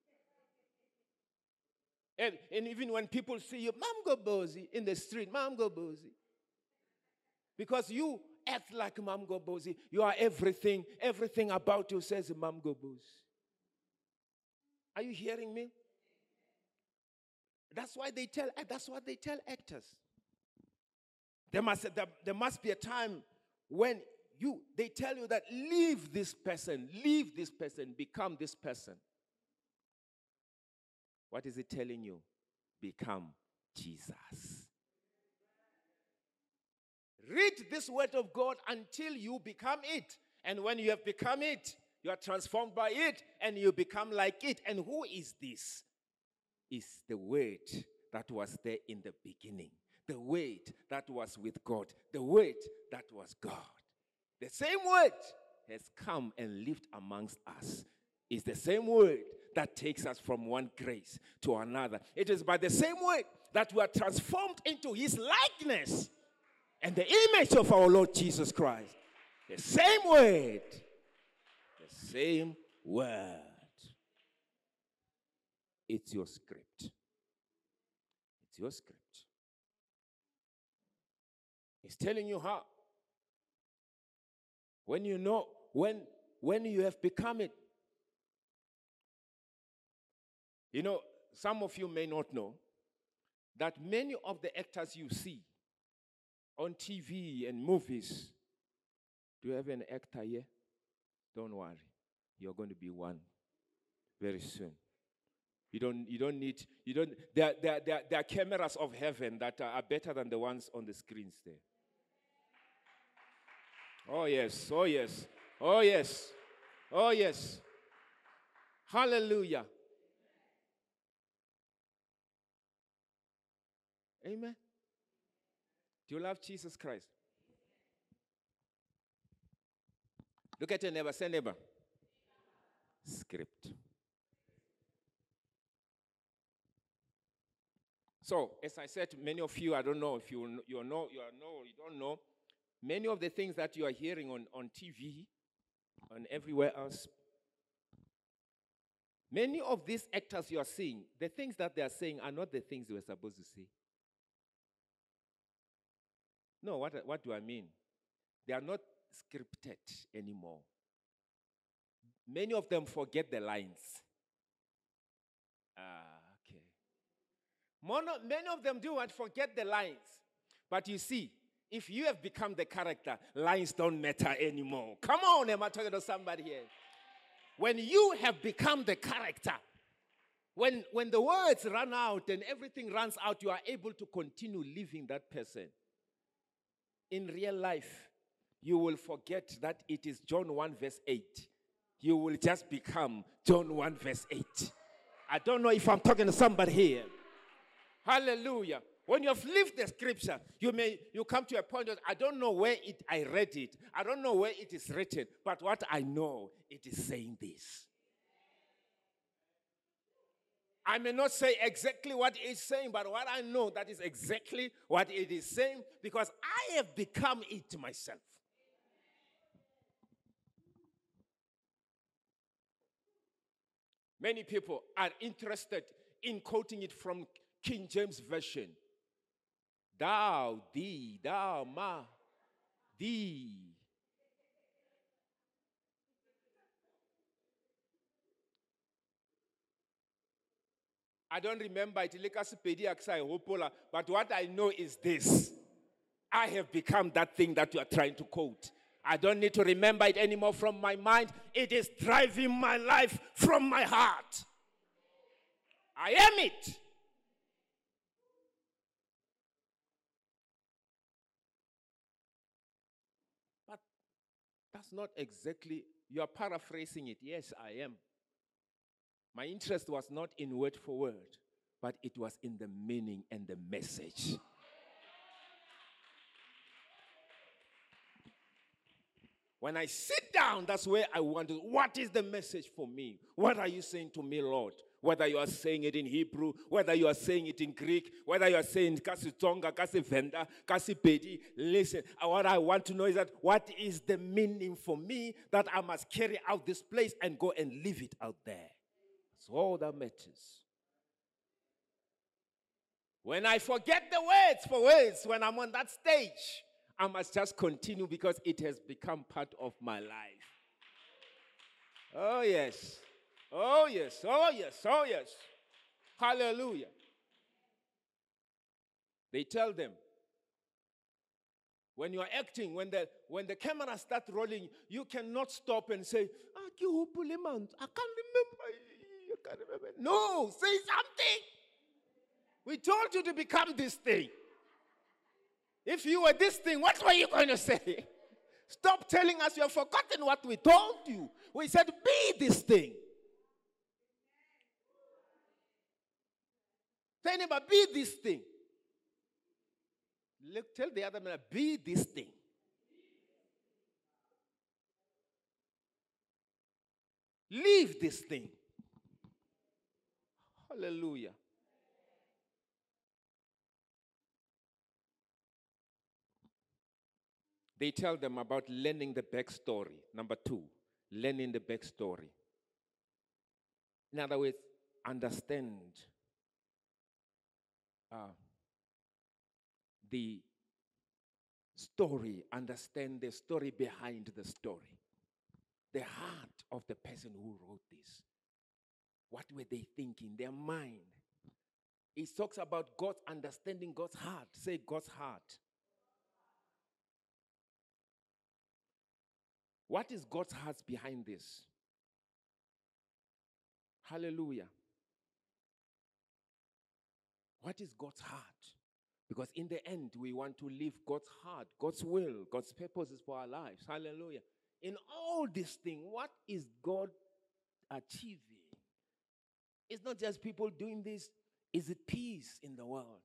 And, and even when people see you, Mam Gobozi, in the street, Mam Gobozi. Because you act like Mam Gobozi. You are everything. Everything about you says Mam Gobozi. Are you hearing me? That's why they tell, that's what they tell actors. There must, there, there must be a time when You, they tell you that leave this person, leave this person, become this person. What is it telling you? Become Jesus. Read this word of God until you become it. And when you have become it, you are transformed by it and you become like it. And who is this? It's the word that was there in the beginning. The word that was with God. The word that was God. The same word has come and lived amongst us. It's the same word that takes us from one grace to another. It is by the same word that we are transformed into his likeness and the image of our Lord Jesus Christ. The same word. The same word. It's your script. It's your script. It's telling you how. When you know, when, when you have become it. You know, some of you may not know that many of the actors you see on T V and movies. Do you have an actor here? Don't worry. You're going to be one very soon. You don't, you don't need, you don't, there, there, there, there are cameras of heaven that are, are better than the ones on the screens there. Oh yes, oh yes, oh yes, oh yes. Hallelujah. Amen. Do you love Jesus Christ? Look at your neighbor. Say neighbor. Script. So, as I said, many of you, I don't know if you you know, you know, you don't know, many of the things that you are hearing on, on T V and everywhere else, many of these actors you are seeing, the things that they are saying are not the things they were supposed to say. No, what, what do I mean? They are not scripted anymore. Many of them forget the lines. Ah, okay. Mono, many of them do what? Forget the lines. But you see, if you have become the character, lines don't matter anymore. Come on, am I talking to somebody here? When you have become the character, when, when the words run out and everything runs out, you are able to continue living that person. In real life, you will forget that it is John one verse eight. You will just become John one verse eight. I don't know if I'm talking to somebody here. Hallelujah. When you have lived the scripture, you may you come to a point that I don't know where it I read it. I don't know where it is written, but what I know, it is saying this. I may not say exactly what it's saying, but what I know, that is exactly what it is saying, because I have become it myself. Many people are interested in quoting it from King James Version. Thou, thee, thou, ma, thee. I don't remember it, but what I know is this. I have become that thing that you are trying to quote. I don't need to remember it anymore from my mind. It is driving my life from my heart. I am it. But that's not exactly, you are paraphrasing it. Yes, I am. My interest was not in word for word, but it was in the meaning and the message. When I sit down, that's where I wonder, what is the message for me? What are you saying to me, Lord? Whether you are saying it in Hebrew, whether you are saying it in Greek, whether you are saying Kasi Tonga, Kasi Venda, Kasi Pedi, listen, what I want to know is that what is the meaning for me that I must carry out this place and go and live it out there? That's all that matters. When I forget the words for words, when I'm on that stage, I must just continue because it has become part of my life. Oh, yes. Oh, yes. Oh, yes. Oh, yes. Hallelujah. They tell them, when you are acting, when the, when the camera starts rolling, you cannot stop and say, I can't remember. I can't remember. No, say something. We told you to become this thing. If you were this thing, what were you going to say? Stop telling us you have forgotten what we told you. We said, be this thing. Say, neighbor, be this thing. Look, tell the other man, be this thing. Leave this thing. Hallelujah. They tell them about learning the backstory. Number two, learning the backstory. In other words, understand uh, the story, understand the story behind the story. The heart of the person who wrote this. What were they thinking? Their mind. It talks about God understanding God's heart. Say God's heart. What is God's heart behind this? Hallelujah. What is God's heart? Because in the end, we want to live God's heart, God's will, God's purposes for our lives. Hallelujah. In all these things, what is God achieving? It's not just people doing this. Is it peace in the world?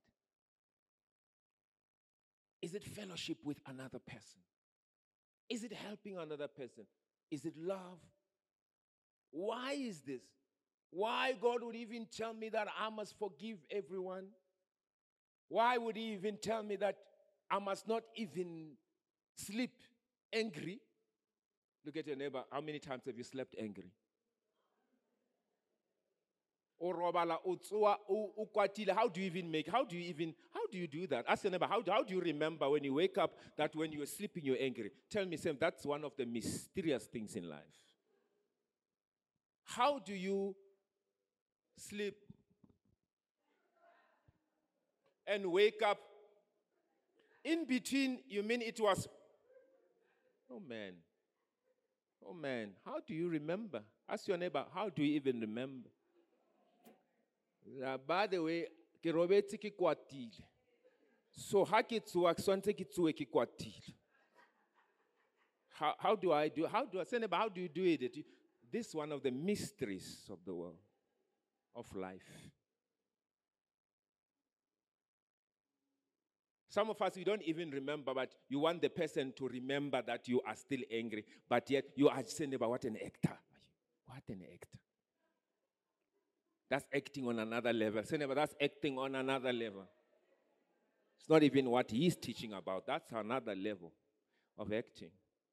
Is it fellowship with another person? Is it helping another person? Is it love? Why is this? Why God would even tell me that I must forgive everyone? Why would he even tell me that I must not even sleep angry? Look at your neighbor. How many times have you slept angry? How do you even make, how do you even, how do you do that? Ask your neighbor, how do, how do you remember when you wake up that when you're sleeping you're angry? Tell me, Sam, that's one of the mysterious things in life. How do you sleep and wake up? In between, you mean it was, oh man, oh man, how do you remember? Ask your neighbor, how do you even remember? Uh, by the way, ke robetse ke kwatile. So ha ke tsoa ke swantse ke tsoe ke kwatile. How how do I do? How do I say neighbor, how do you do it? This is one of the mysteries of the world, of life. Some of us, we don't even remember, but you want the person to remember that you are still angry, but yet you are saying about what an actor. What an actor. That's acting on another level. Say never, that's acting on another level. It's not even what he's teaching about. That's another level of acting.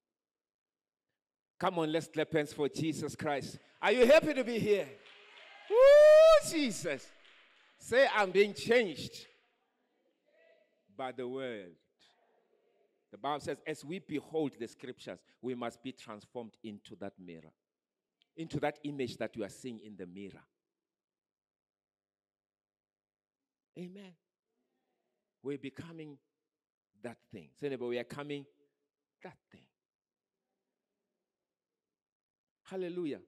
Come on, let's clap hands for Jesus Christ. Are you happy to be here? Woo, Jesus. Say, I'm being changed by the word. The Bible says, as we behold the scriptures, we must be transformed into that mirror, into that image that you are seeing in the mirror. Amen. We're becoming that thing. Say, neighbor, we are coming that thing. Hallelujah.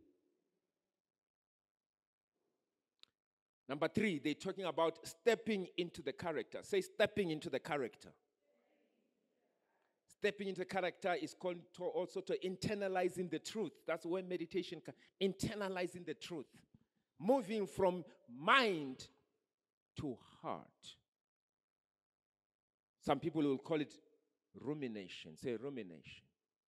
Number three, they're talking about stepping into the character. Say, stepping into the character. Stepping into character is called to also to internalizing the truth. That's where meditation can, internalizing the truth. Moving from mind to heart. Some people will call it rumination. Say rumination.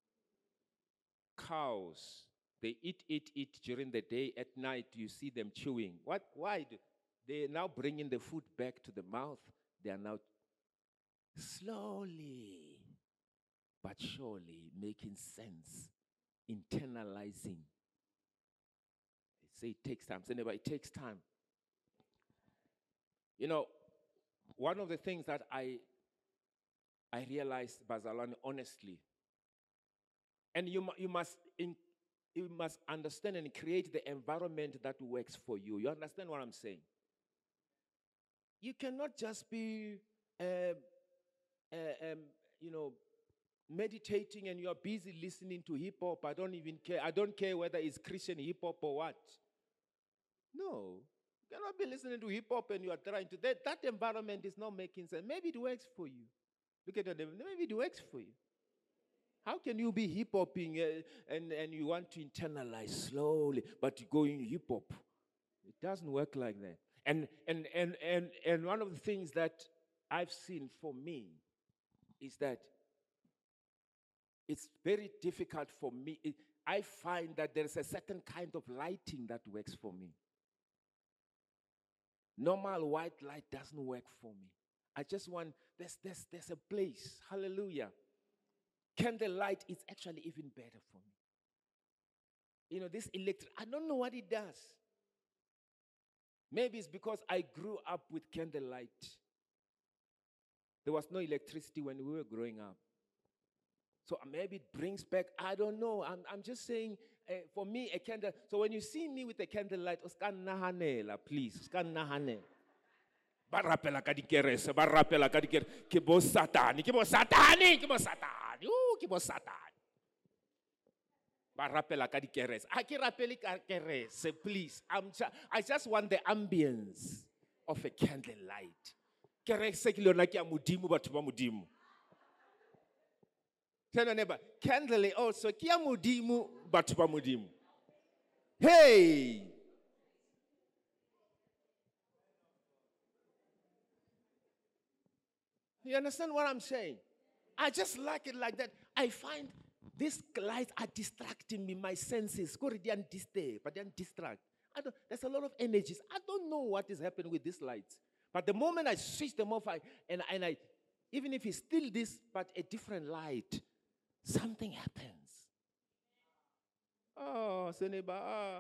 Cows, they eat, eat, eat during the day. At night, you see them chewing. What? Why? Do, they are now bringing the food back to the mouth. They are now slowly but surely making sense, internalizing. They say it takes time. Say never, it takes time. You know, one of the things that I I realized, Bazalwane, honestly, and you, you must in, you must understand and create the environment that works for you. You understand what I'm saying? You cannot just be, uh, uh, um, you know, meditating and you are busy listening to hip hop. I don't even care. I don't care whether it's Christian hip hop or what. No. You cannot be listening to hip hop and you are trying to. That, that environment is not making sense. Maybe it works for you. Look at it. Maybe it works for you. How can you be hip hopping uh, and, and you want to internalize slowly, but you go in hip hop? It doesn't work like that. And, and, and, and, and one of the things that I've seen for me is that it's very difficult for me. It, I find that there's a certain kind of lighting that works for me. Normal white light doesn't work for me. I just want, there's, there's, there's a place, hallelujah. Candlelight is actually even better for me. You know, this electric, I don't know what it does. Maybe it's because I grew up with candlelight. There was no electricity when we were growing up. So maybe it brings back, I don't know. I'm, I'm just saying, uh, for me, a candle. So when you see me with a candlelight, please, ba rapela ka dikerese, ba rapela ka dikerese, ke bo satani, ke bo satani, ke bo satani, ooh, ke bo satani. Ba rapela ka dikerese. Ha ke rapele ka kerese, please. I'm ju- I just want the ambience of a candlelight. Kerese ke lona ke ya modimo batho ba modimo. Tell your neighbor, candle also ke ya modimo batho ba modimo. Hey! You understand what I'm saying? I just like it like that. I find these lights are distracting me, my senses. Go they are disturb, but they are distract. I don't, there's a lot of energies. I don't know what is happening with these lights. But the moment I switch them off, I, and, and I, even if it's still this, but a different light, something happens. Oh, Seneba, ah.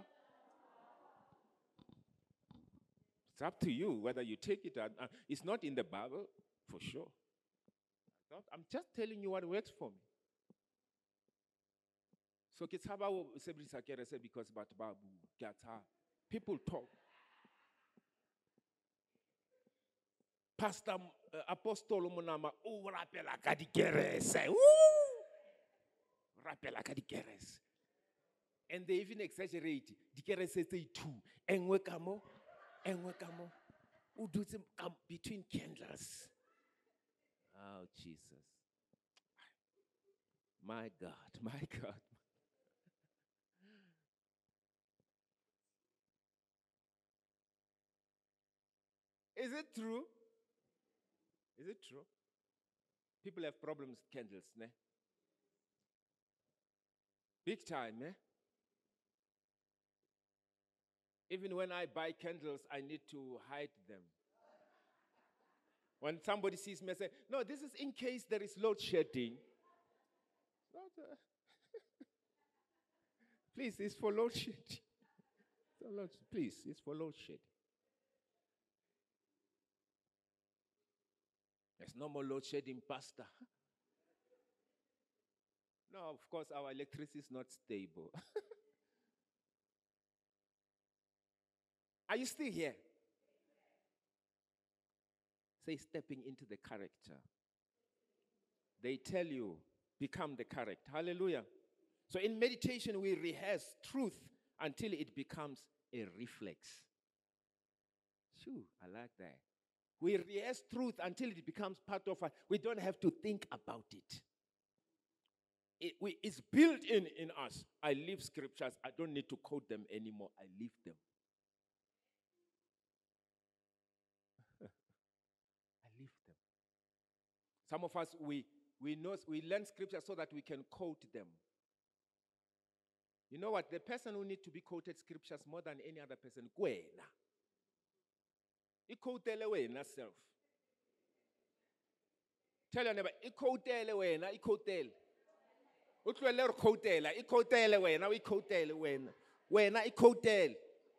It's up to you whether you take it or not. It's not in the Bible, for sure. I'm just telling you what works for me. So kitaba sebisa kerese because but babu gata. People talk. Pastor uh, Apostolo Monama o rapela ka dikerese. Rapela ka dikerese. And they even exaggerate. Dikerese say two. Engwe kamo, engwe kamo. Who do them come between candles? Oh Jesus. My God, my God. Is it true? Is it true? People have problems with candles, ne? Big time, eh? Even when I buy candles, I need to hide them. When somebody sees me, I say, no, this is in case there is load shedding. Not, uh, Please, it's for load shedding. Please, it's for load shedding. There's no more load shedding, Pastor. No, of course, our electricity is not stable. Are you still here? Say, stepping into the character. They tell you, become the character. Hallelujah. So in meditation, we rehearse truth until it becomes a reflex. Shoo, I like that. We rehearse truth until it becomes part of us. We don't have to think about it. It we, it's built in in us. I live scriptures. I don't need to quote them anymore. I live them. I live them. Some of us, we, we, know, we learn scriptures so that we can quote them. You know what? The person who needs to be quoted scriptures more than any other person, Gwena. I quotele wena self. Tell your neighbor, I quotele wena, I quotele. Utlwele re quotela, I quotele wena, I quotele wena. Wena I quotele.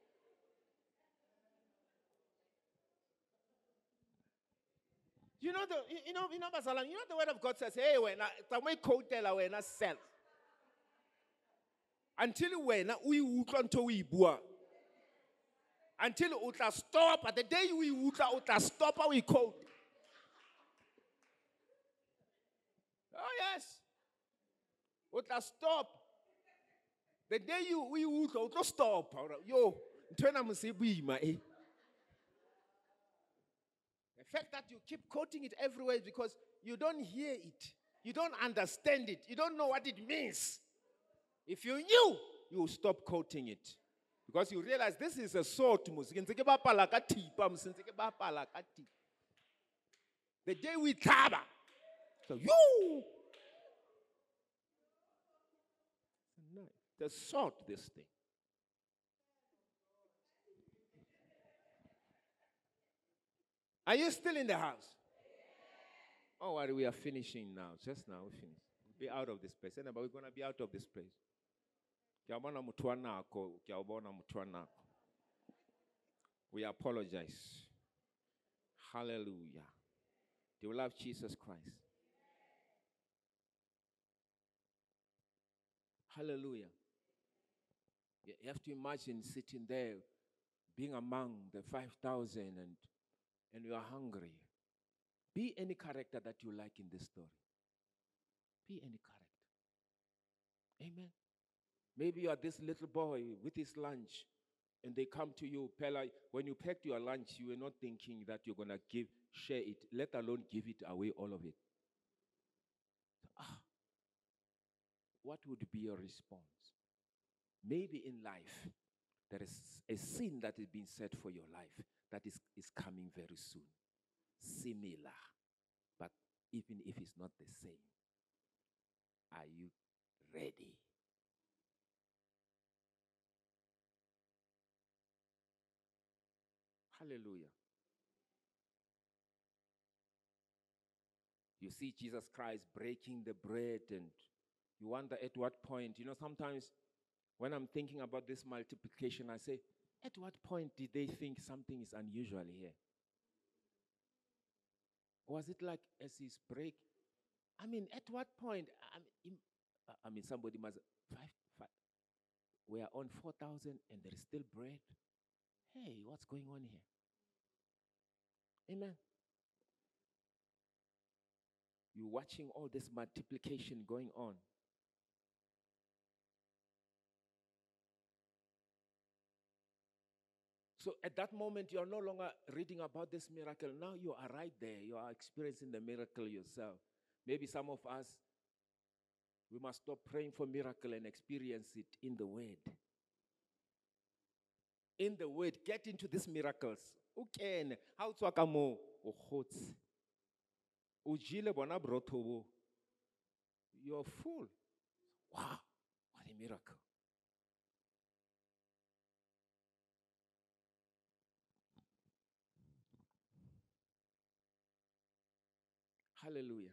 You know the you know you know Basalam, you know the word of God says, hey wena, tamai quotela wena self. Until wena we utlwa nto we bua. Until utla stop, at the day we utla utla stop we quote. Oh yes. Utla stop. The day you we utla utla stop. Yo, ntwena musibima eh. The fact that you keep quoting it everywhere is because you don't hear it. You don't understand it. You don't know what it means. If you knew, you would stop quoting it. Because you realize this is a sword. The day we taba. So you. The sword, this thing. Are you still in the house? Oh, worry, we are finishing now. Just now we finish. We'll be out of this place. But we're going to be out of this place. We apologize. Hallelujah. Do you love Jesus Christ? Hallelujah. You have to imagine sitting there, being among the five thousand and, and you are hungry. Be any character that you like in this story. Be any character. Amen. Maybe you are this little boy with his lunch, and they come to you, Pella. When you packed your lunch, you were not thinking that you're going to give, share it, let alone give it away, all of it. Ah, what would be your response? Maybe in life, there is a sin that is being set for your life that is, is coming very soon. Similar, but even if it's not the same, are you ready? Hallelujah. You see Jesus Christ breaking the bread, and you wonder at what point. You know, sometimes when I'm thinking about this multiplication, I say, at what point did they think something is unusual here? Was it like as he's break? I mean, at what point? I mean, I mean somebody must, five, five. We are on four thousand and there is still bread. Hey, what's going on here? Amen. You're watching all this multiplication going on. So at that moment, you are no longer reading about this miracle. Now you are right there. You are experiencing the miracle yourself. Maybe some of us, we must stop praying for miracle and experience it in the Word. In the Word, get into these miracles. Okay, how to akamo ohotsi. Ujile bona brotobo. You're full. Wow, what a miracle. Hallelujah.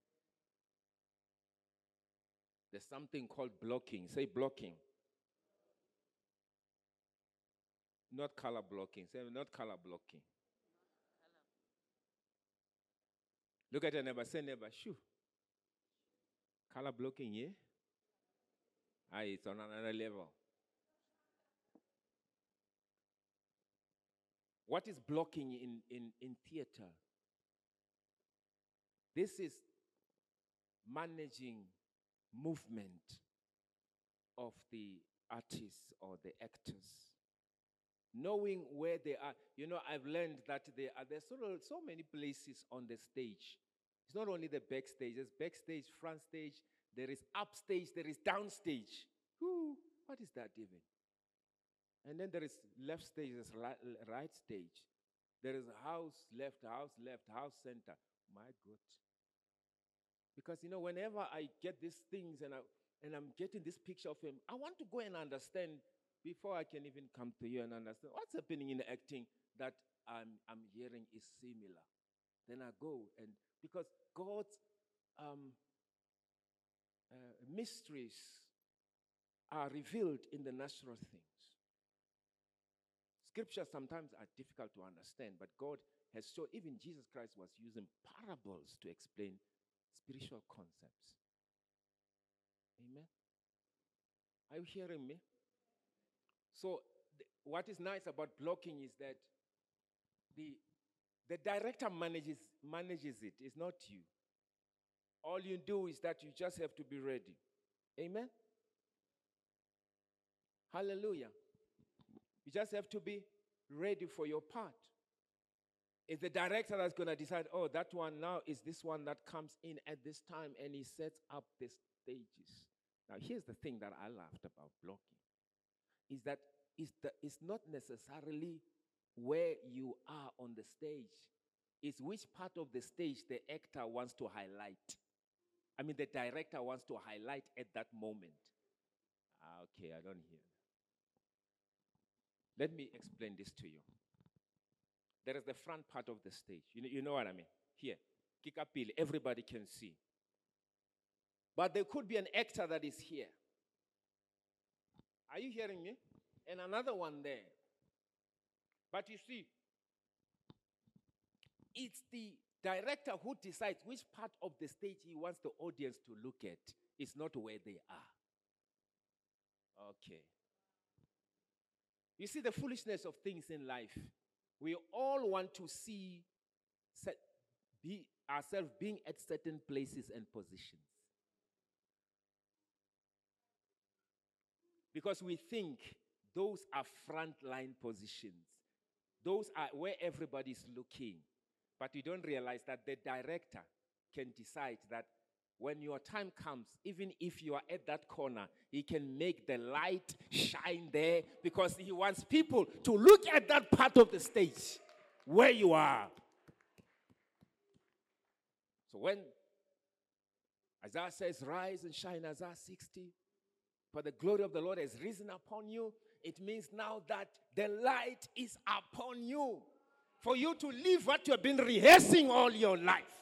There's something called blocking. Say blocking. Not color blocking. Say not color blocking. Look at your neighbor. Say neighbor, shoo. Color blocking, yeah? Ah, it's on another level. What is blocking in, in, in theater? This is managing movement of the artists or the actors. Knowing where they are. You know, I've learned that there are there's so, so many places on the stage. It's not only the backstage. There's backstage, front stage. There is upstage. There is downstage. Whoo, what is that even? And then there is left stage. There's right, right stage. There is house left, house left, house center. My God. Because, you know, whenever I get these things and, I, and I'm getting this picture of him, I want to go and understand before I can even come to you and understand what's happening in acting that I'm, I'm hearing is similar. Then I go and, because God's um, uh, mysteries are revealed in the natural things. Scriptures sometimes are difficult to understand, but God has shown, even Jesus Christ was using parables to explain spiritual concepts. Amen? Are you hearing me? So th- what is nice about blocking is that the, the director manages, manages it. It's not you. All you do is that you just have to be ready. Amen? Hallelujah. You just have to be ready for your part. It's the director that's going to decide, oh, that one now is this one that comes in at this time, and he sets up the stages. Now, here's the thing that I laughed about blocking, is that it's, the, it's not necessarily where you are on the stage. It's which part of the stage the actor wants to highlight. I mean, the director wants to highlight at that moment. Ah, okay, I don't hear. Let me explain this to you. There is the front part of the stage. You know, you know what I mean? Here, Kikapili, everybody can see. But there could be an actor that is here. Are you hearing me? And another one there. But you see, it's the director who decides which part of the stage he wants the audience to look at. It's not where they are. Okay. You see the foolishness of things in life. We all want to see set, be, ourselves being at certain places and positions. Because we think those are frontline positions. Those are where everybody's looking. But you don't realize that the director can decide that when your time comes, even if you are at that corner, he can make the light shine there because he wants people to look at that part of the stage where you are. So when Isaiah says, rise and shine, Isaiah sixty, for the glory of the Lord has risen upon you, it means now that the light is upon you. For you to live what you have been rehearsing all your life.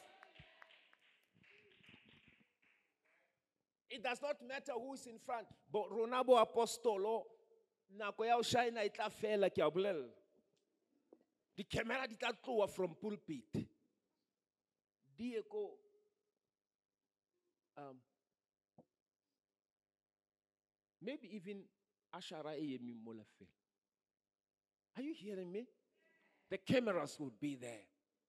It does not matter who is in front. But Ronabo Apostolo, nako ya shine itla fela ke a bolela. The camera di tla tloa from pulpit. Dieko um maybe even Ashara Eyemi Molafel. Are you hearing me? The cameras would be there.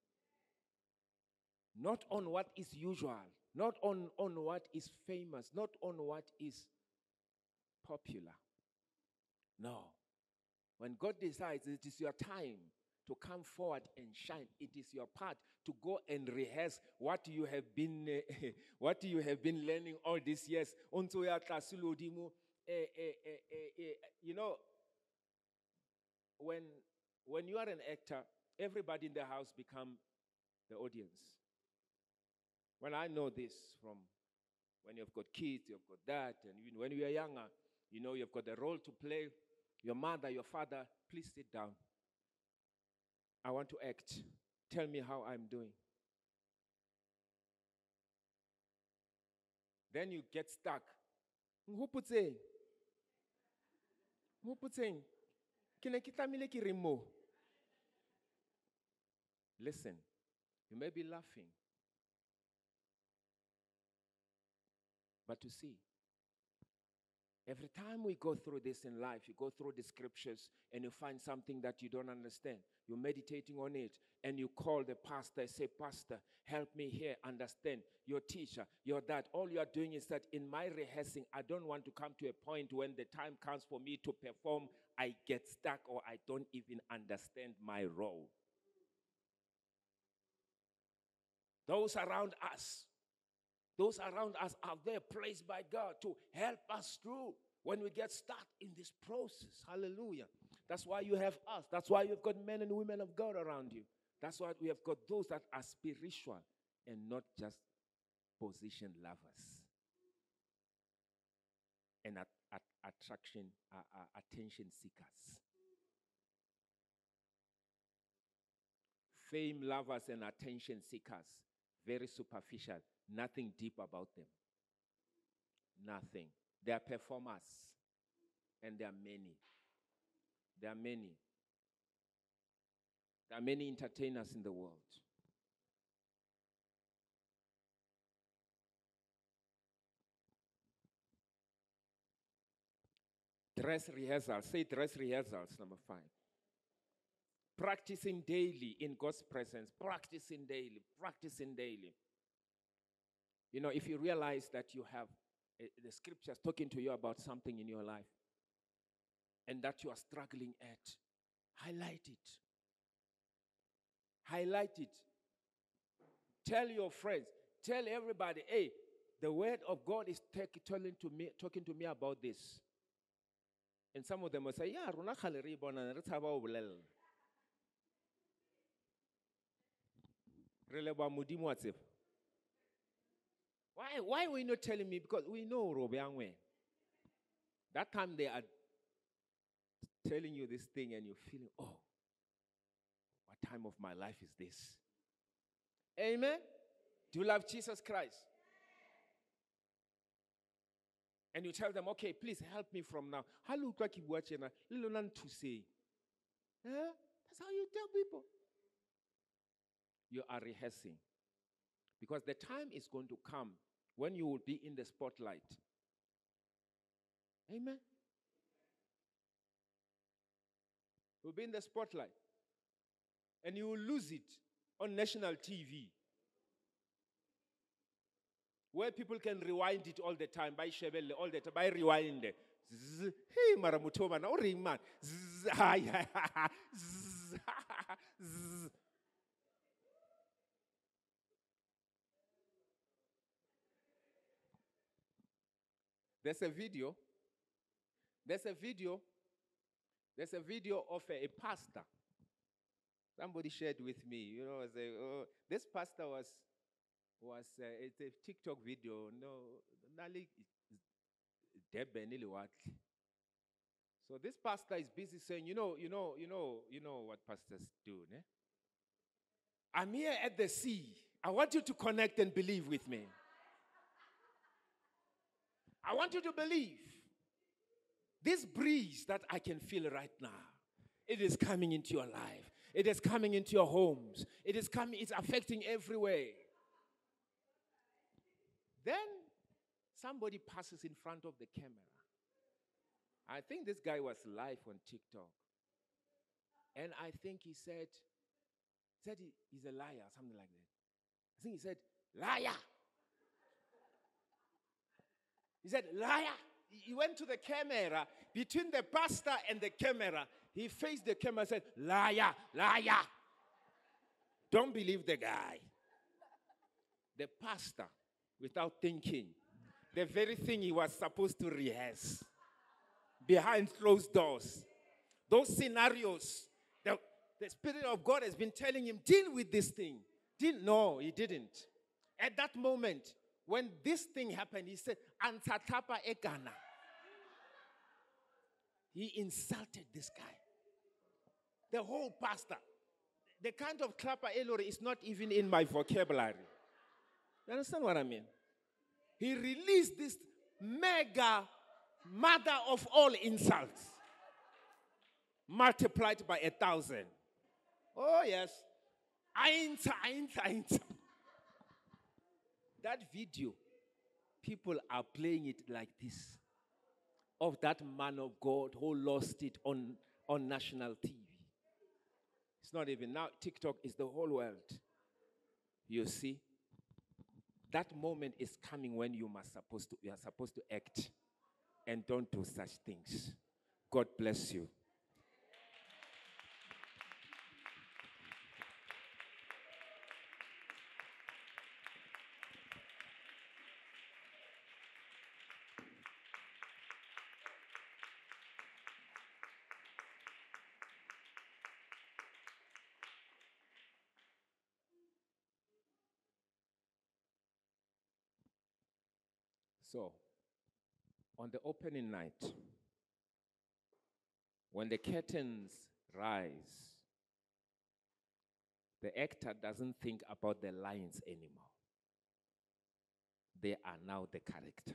Not on what is usual. Not on, on what is famous. Not on what is popular. No. When God decides it is your time to come forward and shine, it is your part to go and rehearse what you have been uh, what you have been learning all these years. You know, when when you are an actor, everybody in the house become the audience. When I know this from when you've got kids, you've got that, and even when you are younger, you know you've got a role to play. Your mother, your father, please sit down. I want to act. Tell me how I'm doing. Then you get stuck. Who puts in? Who puts in? Listen, you may be laughing, but to see, every time we go through this in life, you go through the scriptures and you find something that you don't understand. You're meditating on it and you call the pastor and say, Pastor, help me here, understand. Your teacher, your dad. All you are doing is that in my rehearsing, I don't want to come to a point when the time comes for me to perform, I get stuck or I don't even understand my role. Those around us, those around us are there placed by God to help us through when we get stuck in this process. Hallelujah. That's why you have us. That's why you've got men and women of God around you. That's why we have got those that are spiritual and not just position lovers and at, at, attraction, uh, uh, attention seekers. Fame lovers and attention seekers. Very superficial. Nothing deep about them. Nothing. They are performers. And there are many. There are many. There are many entertainers in the world. Dress rehearsals. Say dress rehearsals, number five. Practicing daily in God's presence. Practicing daily. Practicing daily. You know, if you realize that you have uh, the scriptures talking to you about something in your life and that you are struggling at, highlight it. Highlight it. Tell your friends. Tell everybody, hey, the word of God is take, telling to me, talking to me about this. And some of them will say, yeah, Rona Khaleri Bona, let's have our bulel. Why, why are we not telling me? Because we know Robiangwe. That time they are telling you this thing and you're feeling, oh, what time of my life is this? Amen? Do you love Jesus Christ? And you tell them, okay, please help me from now. How look like you watching? Little none to say. Huh? That's how you tell people. You are rehearsing. Because the time is going to come when you will be in the spotlight. Amen? You'll be in the spotlight. And you will lose it on national T V. Where people can rewind it all the time, by Chevelle, all the time, by rewind. Zzz, mara motho o bana o reng man. Zzz, hai, hai, hai, zzz, zzz. There's a video. There's a video. There's a video of a, a pastor. Somebody shared with me. You know, as a, oh, this pastor was was uh, it's a TikTok video. No, nali so this pastor is busy saying, you know, you know, you know, you know what pastors do, ne? I'm here at the sea. I want you to connect and believe with me. I want you to believe. This breeze that I can feel right now, it is coming into your life. It is coming into your homes. It is coming, it's affecting everywhere. Then somebody passes in front of the camera. I think this guy was live on TikTok. And I think he said, said he, he's a liar, something like that. I think he said, liar. He said, liar. He went to the camera. Between the pastor and the camera, he faced the camera and said, liar, liar. Don't believe the guy. The pastor, without thinking, the very thing he was supposed to rehearse, behind closed doors, those scenarios, the, the Spirit of God has been telling him, deal with this thing. Didn't know, he didn't. At that moment, when this thing happened, he said, Antatapa Ekana. He insulted this guy. The whole pastor. The kind of clapper elore is not even in my vocabulary. You understand what I mean? He released this mega mother of all insults, multiplied by a thousand. Oh, yes. Ain't, ain't, ain't. That video, people are playing it like this, of that man of God who lost it on, on national T V. It's not even now, TikTok is the whole world. You see? That moment is coming when you must supposed to, you are supposed to act and don't do such things. God bless you. So, on the opening night, when the curtains rise, the actor doesn't think about the lines anymore. They are now the character.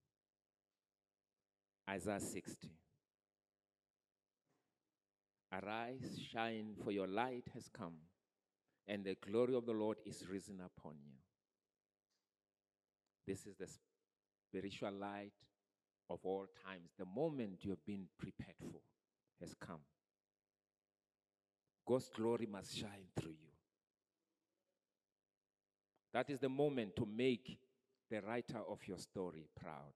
Isaiah sixty. Arise, shine, for your light has come, and the glory of the Lord is risen upon you. This is the spiritual light of all times. The moment you've been prepared for has come. God's glory must shine through you. That is the moment to make the writer of your story proud.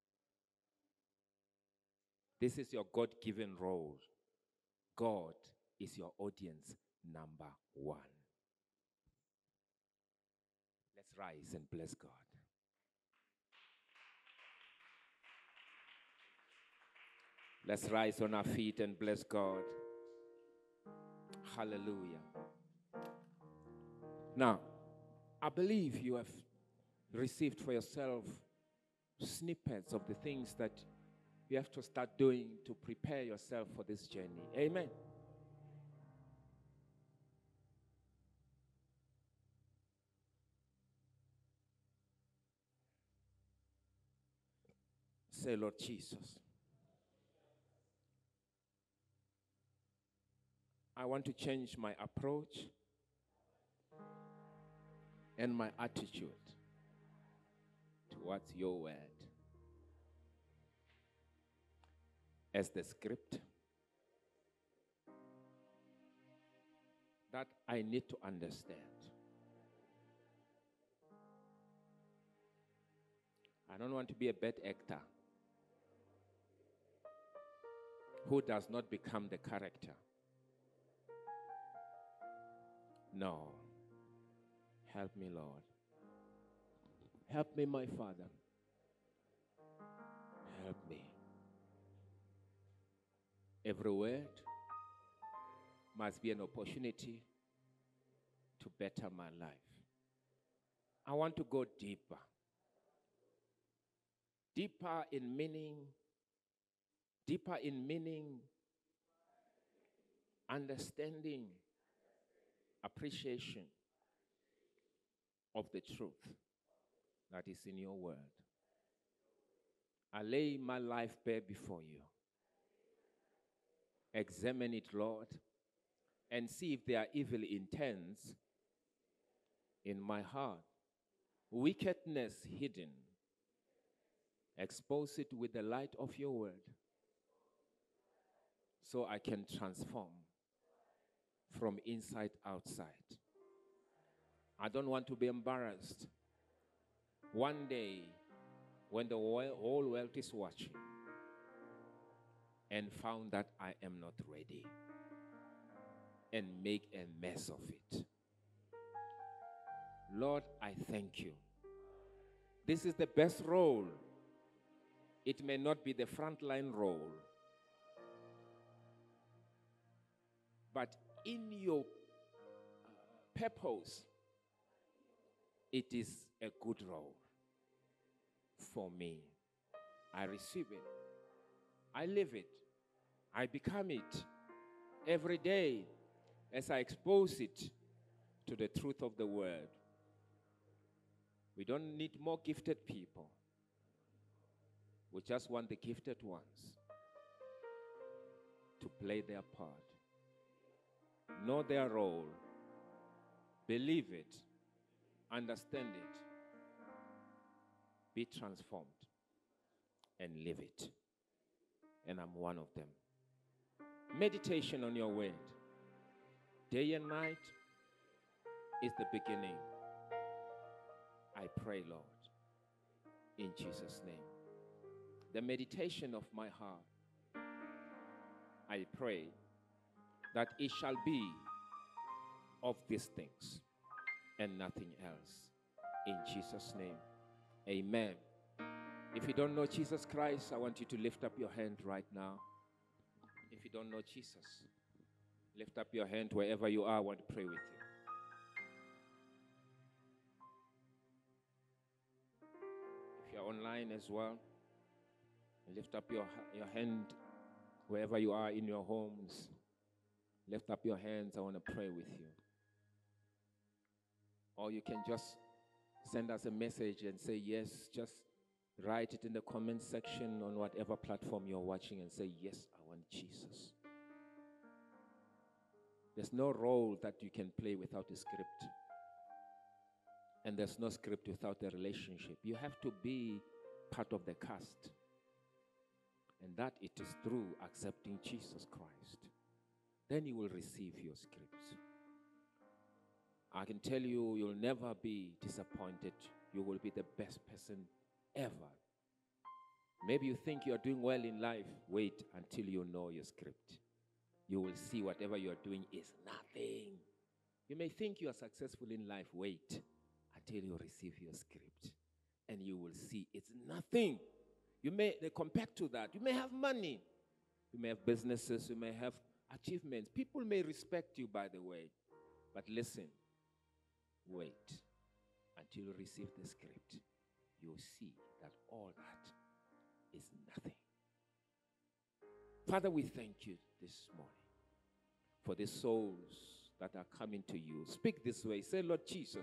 This is your God-given role. God is your audience number one. Let's rise and bless God. Let's rise on our feet and bless God. Hallelujah. Now, I believe you have received for yourself snippets of the things that you have to start doing to prepare yourself for this journey. Amen. Say, Lord Jesus, I want to change my approach and my attitude towards your word. As the script that I need to understand. I don't want to be a bad actor. who does not become the character. No. Help me, Lord. Help me, my Father. Help me. Every word must be an opportunity to better my life. I want to go deeper. Deeper in meaning, deeper in meaning, understanding, appreciation of the truth that is in your word. I lay my life bare before you. Examine it, Lord, and see if there are evil intents in my heart, wickedness hidden. Expose it with the light of your word so I can transform from inside outside. I don't want to be embarrassed one day when the whole world is watching and found that I am not ready and make a mess of it. Lord, I thank you. This is the best role. It may not be the frontline role, but in your purpose, it is a good role for me. I receive it. I live it. I become it every day as I expose it to the truth of the word. We don't need more gifted people. We just want the gifted ones to play their part, know their role, believe it, understand it, be transformed, and live it. And I'm one of them. Meditation on your word, day and night, is the beginning. I pray, Lord, in Jesus' name. The meditation of my heart, I pray that it shall be of these things and nothing else. In Jesus' name, amen. If you don't know Jesus Christ, I want you to lift up your hand right now. If you don't know Jesus, lift up your hand wherever you are. I want to pray with you. If you're online as well, lift up your, your hand wherever you are in your homes. Lift up your hands. I want to pray with you. Or you can just send us a message and say yes. Just write it in the comment section on whatever platform you're watching and say, yes, I want Jesus. There's no role that you can play without a script. And there's no script without a relationship. You have to be part of the cast. And that it is through accepting Jesus Christ. Then you will receive your scripts. I can tell you, you'll never be disappointed. You will be the best person ever. Maybe you think you're doing well in life. Wait until you know your script. You will see whatever you're doing is nothing. You may think you are successful in life. Wait until you receive your script. And you will see it's nothing. You may, compared to that, you may have money. You may have businesses. You may have achievements. People may respect you, by the way. But listen, wait until you receive the script. You'll see that all that is nothing. Father, we thank you this morning for the souls that are coming to you. Speak this way. Say, Lord Jesus,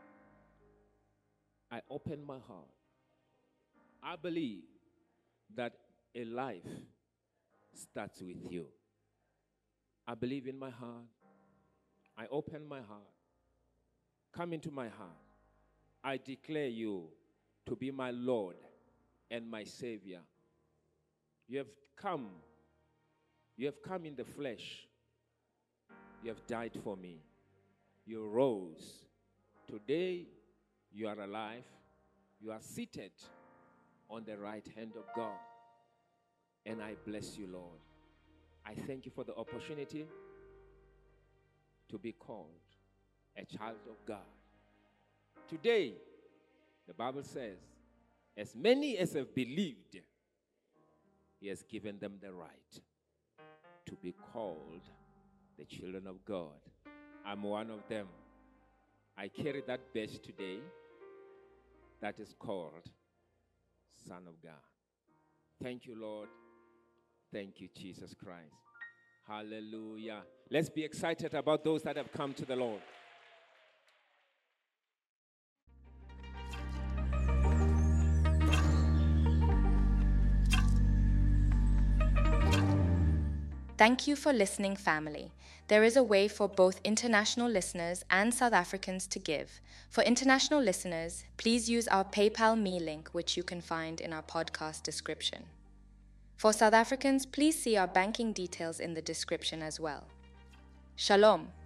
I open my heart. I believe that a life starts with you. I believe in my heart. I open my heart. Come into my heart. I declare you to be my Lord and my Savior. You have come. You have come in the flesh. You have died for me. You rose. Today, you are alive. You are seated on the right hand of God. And I bless you, Lord. I thank you for the opportunity to be called a child of God. Today, the Bible says, as many as have believed, He has given them the right to be called the children of God. I'm one of them. I carry that badge today that is called Son of God. Thank you, Lord. Thank you, Jesus Christ. Hallelujah. Let's be excited about those that have come to the Lord. Thank you for listening, family. There is a way for both international listeners and South Africans to give. For international listeners, please use our PayPal Me link, which you can find in our podcast description. For South Africans, please see our banking details in the description as well. Shalom.